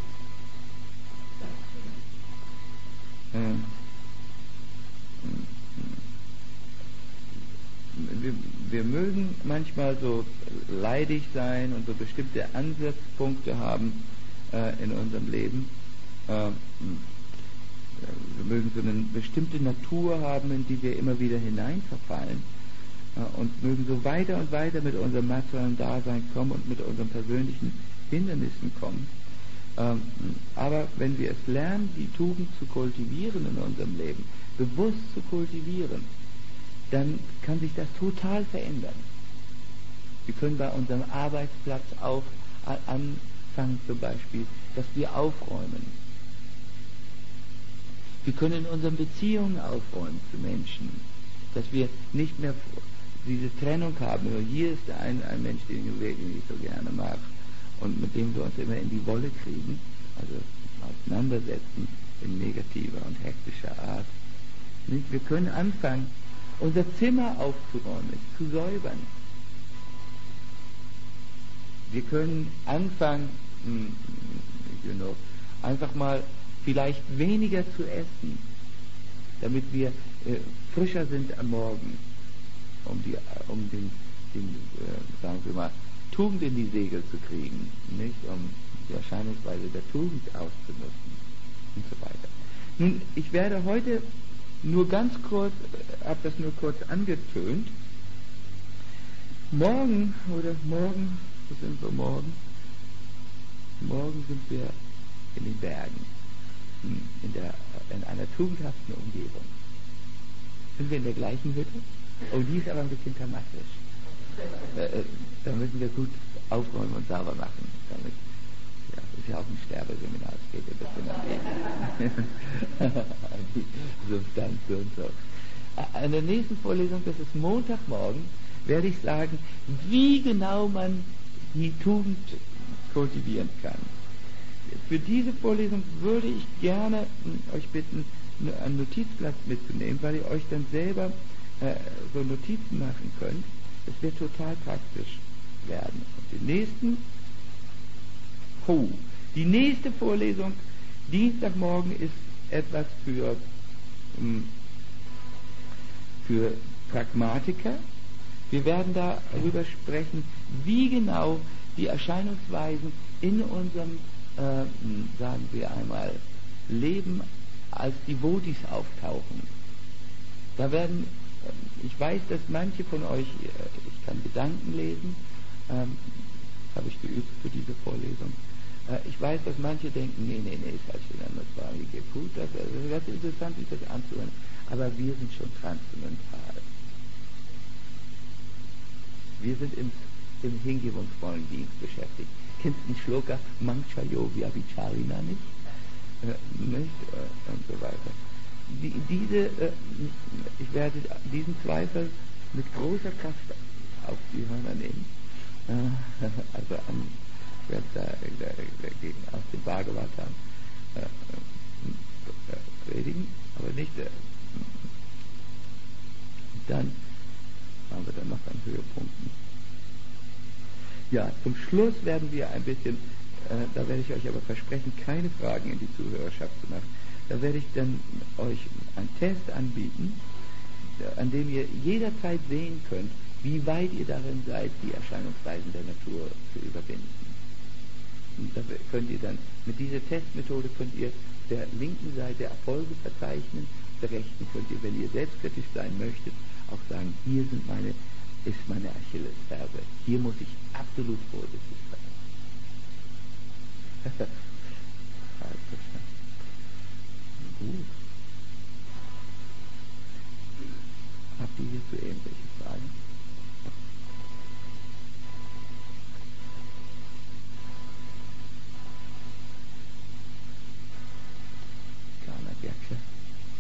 Wir mögen manchmal so leidig sein und so bestimmte Ansatzpunkte haben in unserem Leben. Wir mögen so eine bestimmte Natur haben, in die wir immer wieder hineinverfallen und mögen so weiter und weiter mit unserem materiellen Dasein kommen und mit unseren persönlichen Hindernissen kommen. Aber wenn wir es lernen, die Tugend zu kultivieren in unserem Leben, bewusst zu kultivieren, dann kann sich das total verändern. Wir können bei unserem Arbeitsplatz auch anfangen, zum Beispiel, dass wir aufräumen. Wir können in unseren Beziehungen aufräumen zu Menschen, dass wir nicht mehr diese Trennung haben. Nur hier ist ein Mensch, den ich wirklich nicht so gerne mag und mit dem wir uns immer in die Wolle kriegen, also auseinandersetzen in negativer und hektischer Art. Wir können anfangen, unser Zimmer aufzuräumen, es zu säubern. Wir können anfangen, einfach mal vielleicht weniger zu essen, damit wir frischer sind am Morgen, um den sagen wir mal, Tugend in die Segel zu kriegen, nicht um die Erscheinungsweise der Tugend auszunutzen und so weiter. Nun, ich werde heute nur ganz kurz, habe das nur kurz angetönt. Morgen, wo sind wir morgen? Morgen sind wir in den Bergen, in einer tugendhaften Umgebung. Sind wir in der gleichen Hütte? Oh, die ist aber ein bisschen dramatisch. Da müssen wir gut aufräumen und sauber machen. Damit, ja, das ist ja auch ein Sterbeseminar, es geht ein bisschen an die Substanz und so. In der nächsten Vorlesung, das ist Montagmorgen, werde ich sagen, wie genau man die Tugend kultivieren kann. Für diese Vorlesung würde ich gerne euch bitten, einen Notizblatt mitzunehmen, weil ihr euch dann selber so Notizen machen könnt. Das wird total praktisch werden. Und die nächste Vorlesung, Dienstagmorgen, ist etwas für Pragmatiker. Wir werden darüber sprechen, wie genau die Erscheinungsweisen in unserem, sagen wir einmal, Leben als Devotis auftauchen. Ich weiß, dass manche von euch, ich kann Gedanken lesen, habe ich geübt für diese Vorlesung. Ich weiß, dass manche denken, nee, das war gut, das ist interessant, sich das anzuhören, aber wir sind schon transzendental. Wir sind im hingebungsvollen Dienst beschäftigt. Kennst du den Schloka Manchayo Vyabhicharina nicht? Und so weiter. Ich werde diesen Zweifel mit großer Kraft auf die Hörner nehmen. Ich werde dagegen aus dem Bhagavatam predigen, aber nicht. Dann haben wir dann noch an Höhepunkten. Ja, zum Schluss werden wir ein bisschen, da werde ich euch aber versprechen, keine Fragen in die Zuhörerschaft zu machen. Da werde ich dann euch einen Test anbieten, an dem ihr jederzeit sehen könnt, wie weit ihr darin seid, die Erscheinungsweisen der Natur zu überwinden. Und da könnt ihr dann, mit dieser Testmethode könnt ihr der linken Seite Erfolge verzeichnen, der rechten könnt ihr, wenn ihr selbstkritisch sein möchtet, auch sagen, hier ist meine Achillesferse. Hier muss ich absolut vorsichtig sein. Gut. Habt ihr hierzu irgendwelche Fragen? Kana Gyaksha.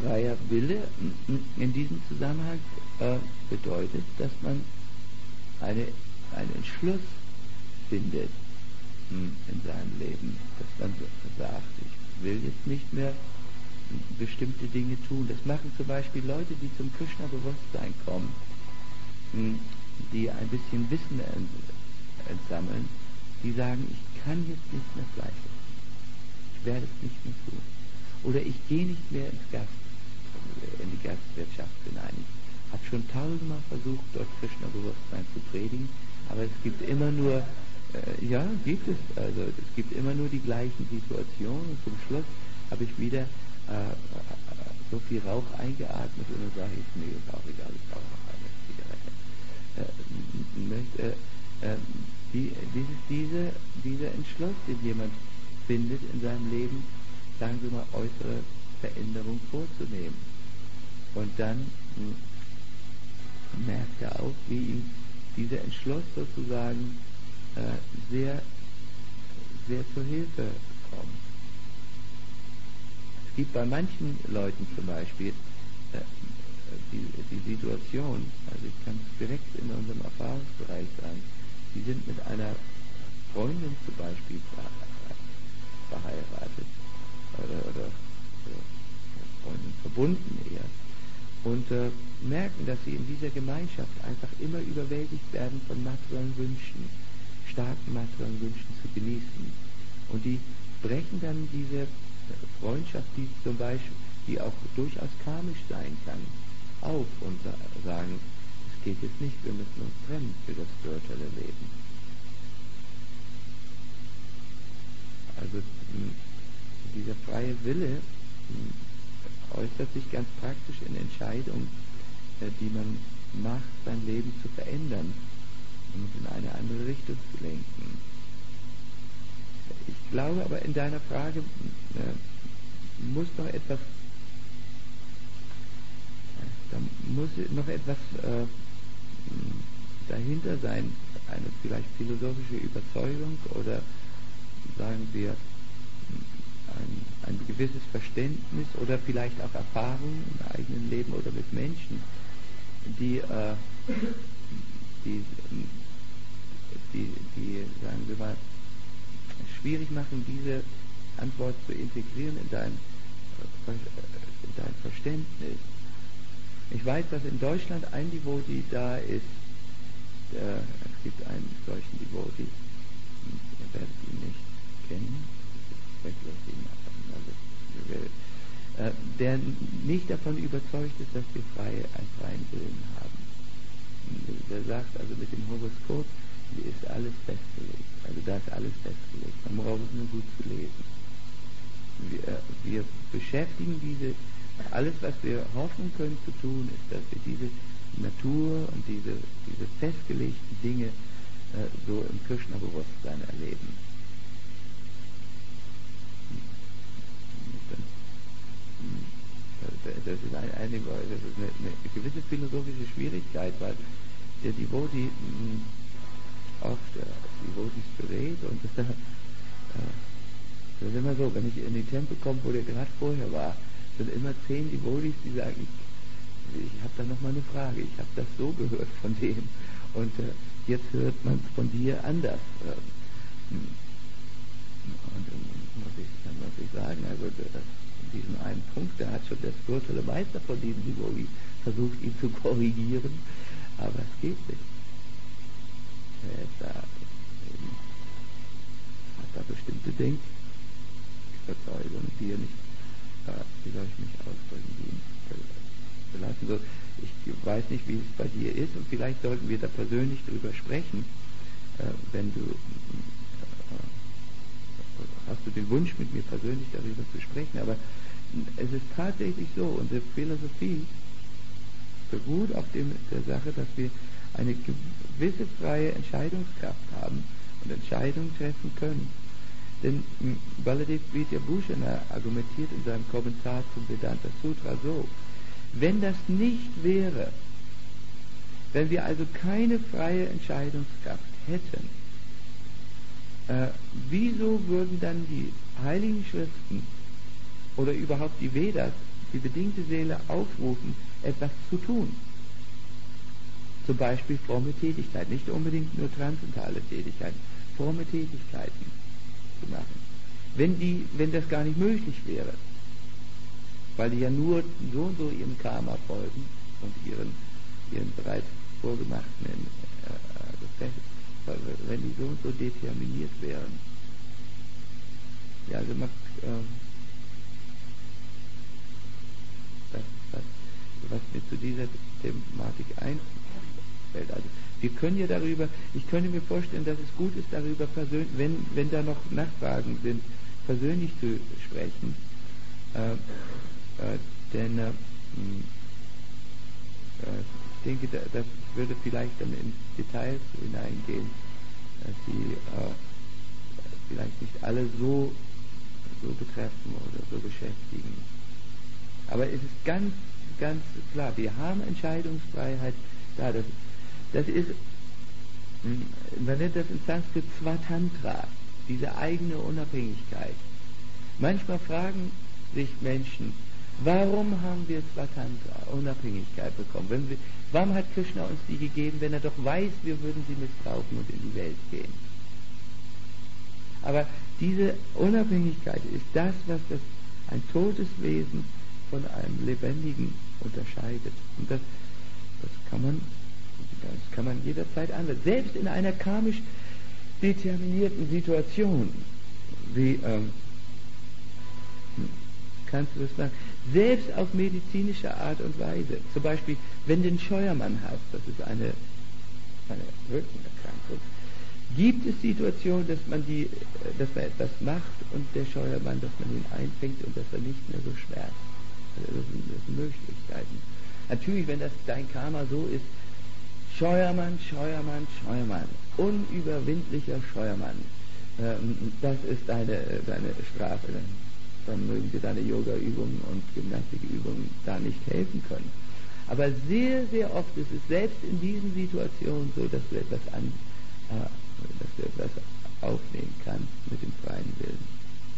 freier Wille in diesem Zusammenhang bedeutet, dass man einen Entschluss findet in seinem Leben, dass man sagt, ich will jetzt nicht mehr bestimmte Dinge tun. Das machen zum Beispiel Leute, die zum Krishna-Bewusstsein kommen, die ein bisschen Wissen entsammeln, die sagen, ich kann jetzt nicht mehr Fleisch essen. Ich werde es nicht mehr tun. Oder ich gehe nicht mehr in die Gastwirtschaft hinein. Ich habe schon tausendmal versucht, dort Krishna-Bewusstsein zu predigen, aber es gibt immer nur, es gibt immer nur die gleichen Situationen und zum Schluss habe ich wieder so viel Rauch eingeatmet und dann sage ich, nee, ist auch egal, ich brauche noch eine Zigarette. Dieser Entschluss, den jemand findet in seinem Leben, sagen wir mal, äußere Veränderung vorzunehmen. Und dann merkt er auch, wie ihm dieser Entschluss sozusagen sehr, sehr zur Hilfe kommt. Es gibt bei manchen Leuten zum Beispiel die Situation, also ich kann es direkt in unserem Erfahrungsbereich sagen, die sind mit einer Freundin zum Beispiel verheiratet oder Freundin verbunden eher und merken, dass sie in dieser Gemeinschaft einfach immer überwältigt werden von materiellen Wünschen, starken materiellen Wünschen zu genießen. Und die brechen dann diese Freundschaft, die zum Beispiel, die auch durchaus karmisch sein kann, auf und sagen, es geht jetzt nicht, wir müssen uns trennen für das spirituelle Leben. Also dieser freie Wille äußert sich ganz praktisch in Entscheidungen, die man macht, sein Leben zu verändern und in eine andere Richtung zu lenken. Ich glaube aber, in deiner Frage muss noch etwas dahinter sein, eine vielleicht philosophische Überzeugung oder sagen wir ein gewisses Verständnis oder vielleicht auch Erfahrungen im eigenen Leben oder mit Menschen, die sagen wir mal, schwierig machen, diese Antwort zu integrieren in dein Verständnis. Ich weiß, dass in Deutschland ein Devotee da ist. Es gibt einen solchen Devotee, ihr werdet ihn nicht kennen, der nicht davon überzeugt ist, dass wir einen freien Willen haben. Der sagt also, mit dem Horoskop ist alles festgelegt. Also da ist alles festgelegt. Man braucht es nur gut zu lesen. Wir beschäftigen alles, was wir hoffen können zu tun, ist, dass wir diese Natur und diese festgelegten Dinge so im Krishna-Bewusstsein erleben. Das ist eine gewisse philosophische Schwierigkeit, weil der Devotee oft Devotees berät und das ist immer so, wenn ich in den Tempel komme, wo der gerade vorher war, sind immer 10 Devotees, die sagen, ich habe da noch mal eine Frage, ich habe das so gehört von dem und jetzt hört man es von dir anders. Und dann muss ich sagen, also diesen einen Punkt, da hat schon der spirituelle Meister von diesem Devotee versucht, ihn zu korrigieren, aber es geht nicht. Er ist da hat da bestimmte Denküberzeugungen, die er nicht, wie soll ich mich ausdrücken, die ihn belassen. So, ich weiß nicht, wie es bei dir ist und vielleicht sollten wir da persönlich drüber sprechen, wenn du hast du den Wunsch, mit mir persönlich darüber zu sprechen, aber es ist tatsächlich so, unsere Philosophie beruht auf der Sache, dass wir eine gewisse freie Entscheidungskraft haben und Entscheidungen treffen können. Denn Baladev Vidyabhushana argumentiert in seinem Kommentar zum Vedanta Sutra so, wenn das nicht wäre, wenn wir also keine freie Entscheidungskraft hätten, wieso würden dann die Heiligen Schriften oder überhaupt die Vedas die bedingte Seele aufrufen, etwas zu tun. Zum Beispiel fromme Tätigkeit, nicht unbedingt nur transzendentale Tätigkeiten, fromme Tätigkeiten zu machen. Wenn das gar nicht möglich wäre, weil die ja nur so und so ihrem Karma folgen und ihren bereits vorgemachten wenn die so und so determiniert wären. Ja, also was mir zu dieser Thematik einfällt. Also wir können ja darüber, ich könnte mir vorstellen, dass es gut ist, darüber persönlich, wenn da noch Nachfragen sind, persönlich zu sprechen. Denn ich denke, das würde vielleicht dann in Details hineingehen, die vielleicht nicht alle so betreffen oder so beschäftigen. Aber es ist ganz, ganz klar, wir haben Entscheidungsfreiheit da. Das ist, man nennt das in Sanskrit Swatantra, diese eigene Unabhängigkeit. Manchmal fragen sich Menschen, warum haben wir Swatantra, Unabhängigkeit bekommen? Warum hat Krishna uns die gegeben, wenn er doch weiß, wir würden sie missbrauchen und in die Welt gehen? Aber diese Unabhängigkeit ist das, was ein totes Wesen von einem Lebendigen unterscheidet. Und das kann man jederzeit anwenden. Selbst in einer karmisch determinierten Situation, wie kannst du das sagen? Selbst auf medizinische Art und Weise. Zum Beispiel, wenn du einen Scheuermann hast, das ist eine Rückenerkrankung, gibt es Situationen, dass man etwas macht und der Scheuermann, dass man ihn einfängt und dass er nicht mehr so schmerzt. Also das sind Möglichkeiten. Natürlich, wenn das dein Karma so ist, Scheuermann, unüberwindlicher Scheuermann, das ist deine Strafe. Dann mögen dir deine Yoga-Übungen und Gymnastikübungen da nicht helfen können. Aber sehr, sehr oft ist es selbst in diesen Situationen so, dass du etwas aufnehmen kannst mit dem freien Willen.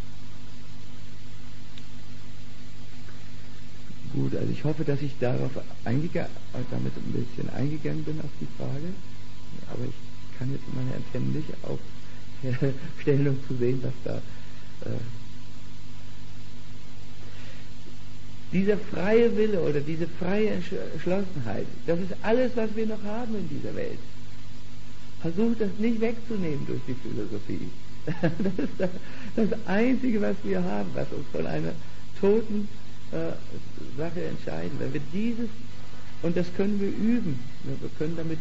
Gut, also ich hoffe, dass ich damit ein bisschen eingegangen bin auf die Frage, aber ich kann jetzt meine Antennen nicht aufstellen, um zu sehen, was da dieser freie Wille oder diese freie Entschlossenheit, das ist alles, was wir noch haben in dieser Welt. Versucht das nicht wegzunehmen durch die Philosophie. Das ist das Einzige, was wir haben, was uns von einer toten Sache entscheiden. Wenn wir dieses, und das können wir üben, wir können damit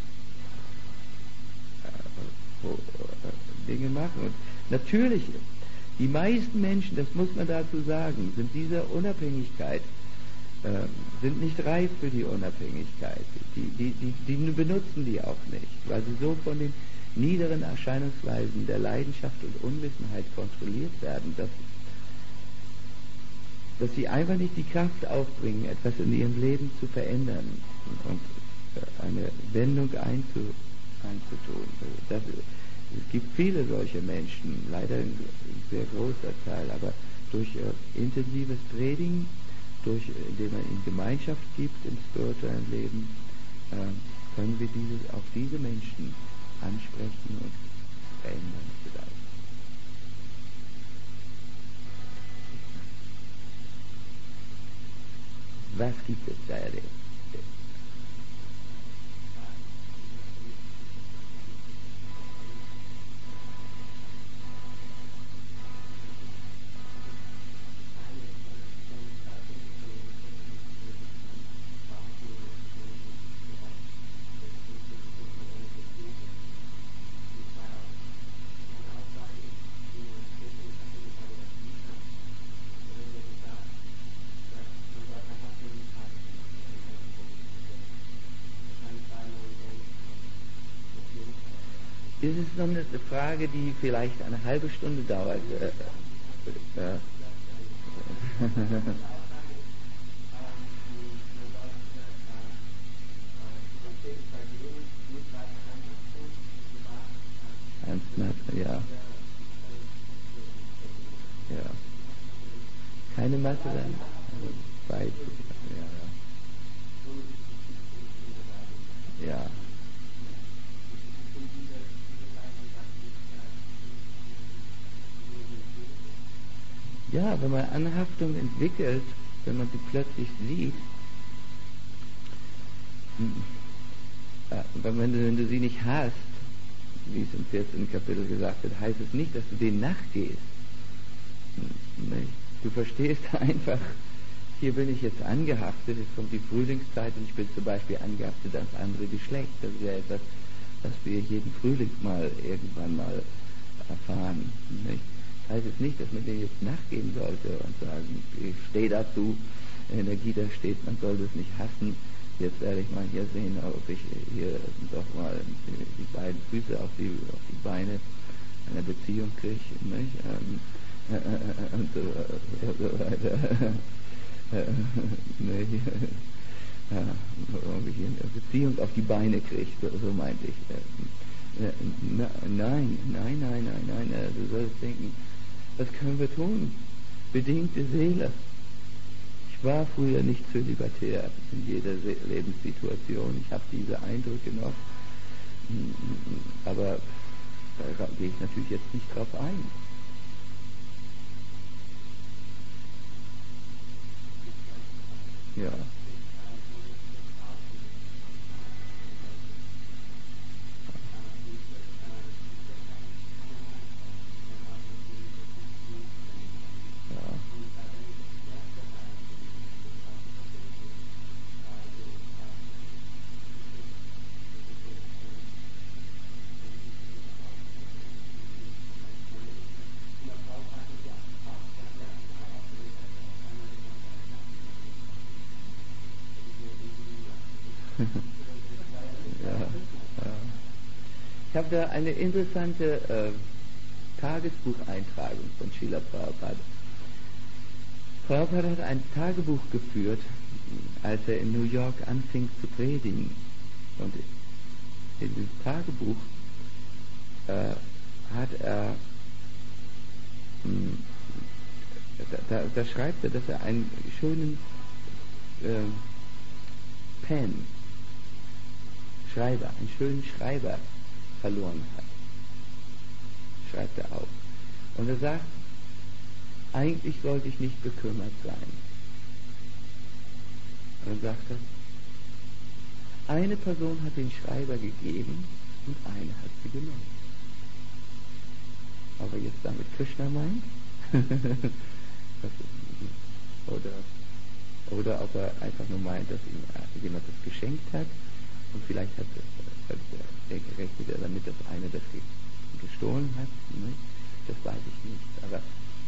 Dinge machen. Und natürlich, die meisten Menschen, das muss man dazu sagen, sind dieser Unabhängigkeit, sind nicht reif für die Unabhängigkeit. Die benutzen die auch nicht, weil sie so von den niederen Erscheinungsweisen der Leidenschaft und Unwissenheit kontrolliert werden, dass sie einfach nicht die Kraft aufbringen, etwas in ihrem Leben zu verändern und eine Wendung einzutun. Es gibt viele solche Menschen, leider ein sehr großer Teil, aber durch intensives Training, indem man ihnen Gemeinschaft gibt im spirituellen Leben, können wir auch diese Menschen ansprechen und verändern vielleicht. Was gibt es da erlebt? Das ist noch eine Frage, die vielleicht eine halbe Stunde dauert. Ja. Keine Masse dann. Weit, ja, ja. Ja, wenn man Anhaftung entwickelt, wenn man sie plötzlich sieht, wenn du sie nicht hast, wie es im 14. Kapitel gesagt wird, heißt es nicht, dass du denen nachgehst. Du verstehst einfach, hier bin ich jetzt angehaftet, jetzt kommt die Frühlingszeit und ich bin zum Beispiel angehaftet ans andere Geschlecht. Das ist ja etwas, was wir jeden Frühling mal irgendwann mal erfahren. Nicht? Das heißt jetzt nicht, dass man dem jetzt nachgehen sollte und sagen, ich stehe dazu, in der Gita steht, man soll das nicht hassen. Jetzt werde ich mal hier sehen, ob ich hier doch mal die beiden Füße auf die Beine einer Beziehung kriege, nicht? Und so weiter. Ob ich hier eine Beziehung auf die Beine kriege, so meinte ich. Nein, du sollst denken, was können wir tun? Bedingte Seele. Ich war früher nicht zölibatär in jeder Lebenssituation. Ich habe diese Eindrücke noch, aber da gehe ich natürlich jetzt nicht drauf ein. Ja. Ich habe da eine interessante Tagesbucheintragung von Srila Prabhupada. Prabhupada hat ein Tagebuch geführt, als er in New York anfing zu predigen. Und in diesem Tagebuch hat er, da schreibt er, dass er einen schönen einen schönen Schreiber verloren hat. Schreibt er auf. Und er sagt, eigentlich sollte ich nicht bekümmert sein. Und dann sagt er, eine Person hat den Schreiber gegeben und eine hat sie genommen. Ob er jetzt damit Krishna meint? Oder ob er einfach nur meint, dass ihm jemand das geschenkt hat und vielleicht hat der gerechnet er damit, dass einer das gestohlen hat. Ne? Das weiß ich nicht. Aber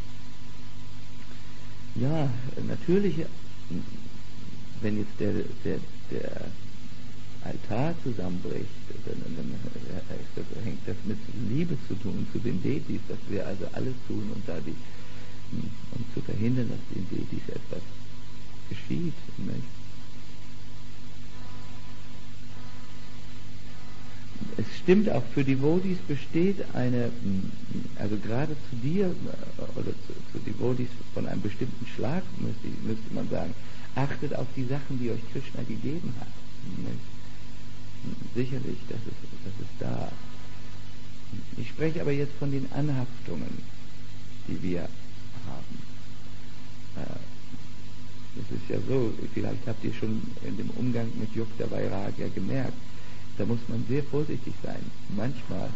ja, natürlich, wenn jetzt der Altar zusammenbricht, dann hängt das mit Liebe zu tun zu den Detis, dass wir also alles tun, um zu verhindern, dass den Detis etwas geschieht. Nicht? Es stimmt auch, für Devotees besteht also gerade zu dir oder zu Devotees von einem bestimmten Schlag, müsste man sagen, achtet auf die Sachen, die euch Krishna gegeben hat. Sicherlich, das ist da. Ich spreche aber jetzt von den Anhaftungen, die wir haben. Es ist ja so, vielleicht habt ihr schon in dem Umgang mit Yukta Vairagya gemerkt, da muss man sehr vorsichtig sein. Manchmal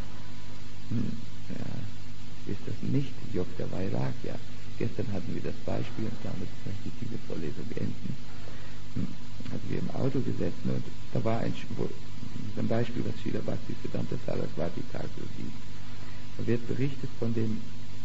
ist das nicht Yukta Vairagya. Gestern hatten wir das Beispiel, und damit möchte ich diese Vorlesung beenden. Also wir im Auto gesessen und da war ein Beispiel, was Srila Bhaktisiddhanta Saraswati Thakur sieht. Da wird berichtet von einem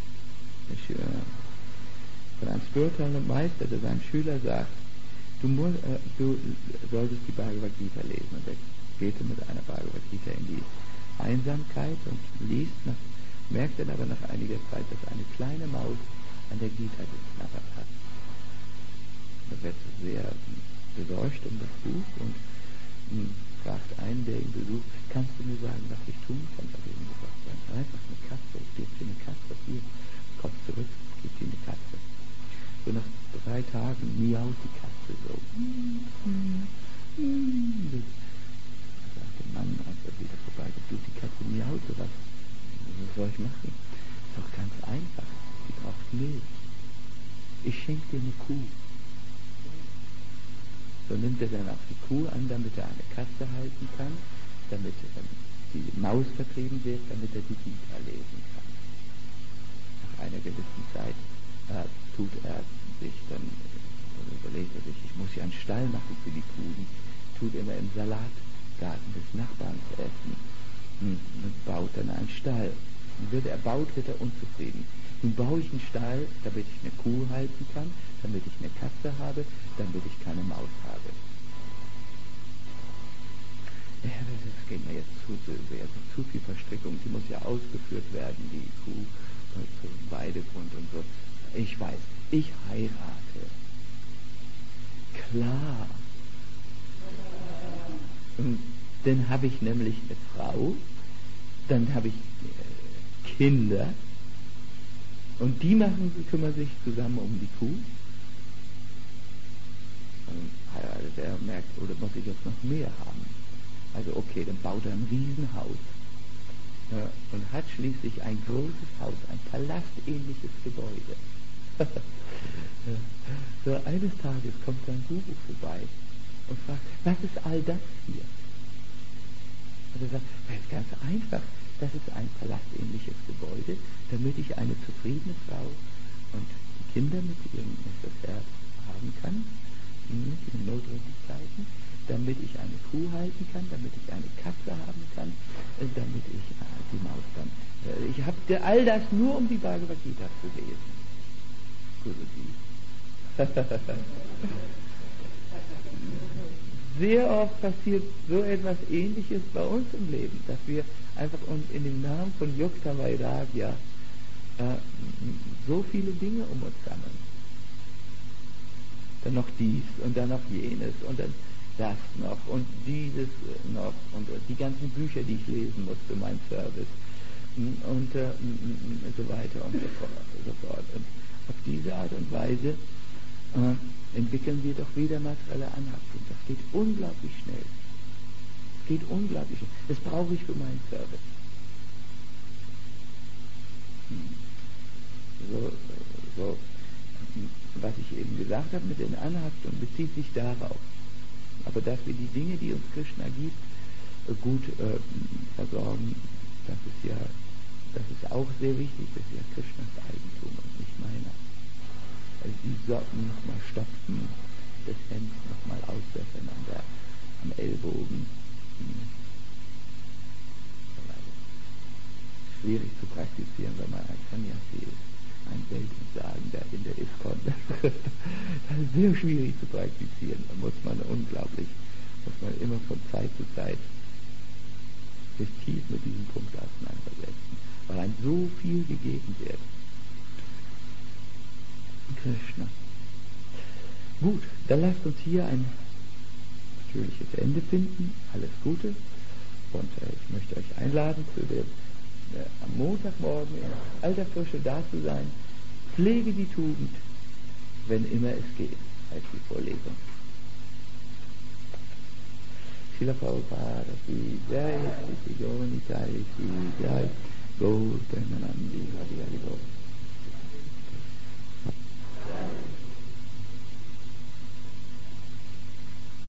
spirituellen Meister, der seinem Schüler sagt, du solltest die Bhagavad Gita lesen. Und er geht mit einer Bhagavad Gita in die Einsamkeit und liest, merkt dann aber nach einiger Zeit, dass eine kleine Maus an der Gita geknabbert hat. Er wird sehr besorgt um das Buch und fragt einen, der ihn besucht, kannst du mir sagen, was ich tun kann? Hat er ihm gesagt, einfach eine Katze, gebt dir eine Katze, hier, Kopf zurück, gebt dir eine Katze. So nach 3 Tagen miaut die Katze so. Da sagt der Mann, als er wieder vorbeikommt, du, die Katze miaut, was soll ich machen? Ist doch ganz einfach, die braucht Milch. Ich schenke dir eine Kuh. So nimmt er dann auch die Kuh an, damit er eine Katze halten kann, damit die Maus vertrieben wird, damit er die Vita lesen kann. Nach einer gewissen Zeit tut er sich dann, überlegt er sich, ich muss ja einen Stall machen für die Kuh, die tut immer im Salatgarten des Nachbarns essen und baut dann einen Stall. Und wird er baut, wird er unzufrieden. Nun baue ich einen Stall, damit ich eine Kuh halten kann, damit ich eine Katze habe, damit ich keine Maus habe. Ja, das geht mir jetzt zu sehr, zu viel Verstrickung, die muss ja ausgeführt werden, die Kuh zum Weidegrund und so. Ich weiß, ich heirate. Klar. Und dann habe ich nämlich eine Frau, dann habe ich Kinder, und die kümmern sich zusammen um die Kuh. Und heiratet er, merkt, oder muss ich jetzt noch mehr haben? Also okay, dann baut er ein Riesenhaus und hat schließlich ein großes Haus, ein palastähnliches Gebäude. So eines Tages kommt sein Guru vorbei und fragt, was ist all das hier? Und er sagt, das ist ganz einfach. Das ist ein palastähnliches Gebäude, damit ich eine zufriedene Frau und die Kinder mit ihrem Necessaire haben kann, in notwendigen Zeiten, damit ich eine Kuh halten kann, damit ich eine Katze haben kann, damit ich die Maus dann... ich habe all das nur, um die Bhagavad Gita zu lesen. Guruji. Sehr oft passiert so etwas Ähnliches bei uns im Leben, dass wir einfach in dem Namen von Yukta Vairagya so viele Dinge um uns sammeln. Dann noch dies und dann noch jenes und dann das noch und dieses noch und die ganzen Bücher, die ich lesen muss für meinen Service und so weiter und so fort. Und auf diese Art und Weise entwickeln wir doch wieder materielle Anhaftung. Das geht unglaublich schnell. Es geht unglaublich schnell. Das brauche ich für meinen Service. So, was ich eben gesagt habe mit den Anhaftungen, bezieht sich darauf. Aber dass wir die Dinge, die uns Krishna gibt, gut versorgen, das ist auch sehr wichtig. Das ist ja Krishnas Eigentum und nicht meiner. Also die Socken nochmal stopfen, das Hemd nochmal ausbessern am Ellbogen. Schwierig zu praktizieren, wenn man ein Sannyasi ist, ein Weltensagender in der ISKCON. Das ist sehr schwierig zu praktizieren. Da muss man immer von Zeit zu Zeit sich tief mit diesem Punkt auseinandersetzen, weil einem so viel gegeben wird. Krishna. Gut, dann lasst uns hier ein natürliches Ende finden. Alles Gute. Und ich möchte euch einladen, am Montagmorgen in alter Frische da zu sein. Pflege die Tugend, wenn immer es geht, heißt die Vorlesung. Srila Prabhupada ki Jai, Sri Gaurangi Nitai ki Jai, Gaur Premanandi Hari Hari Gaur.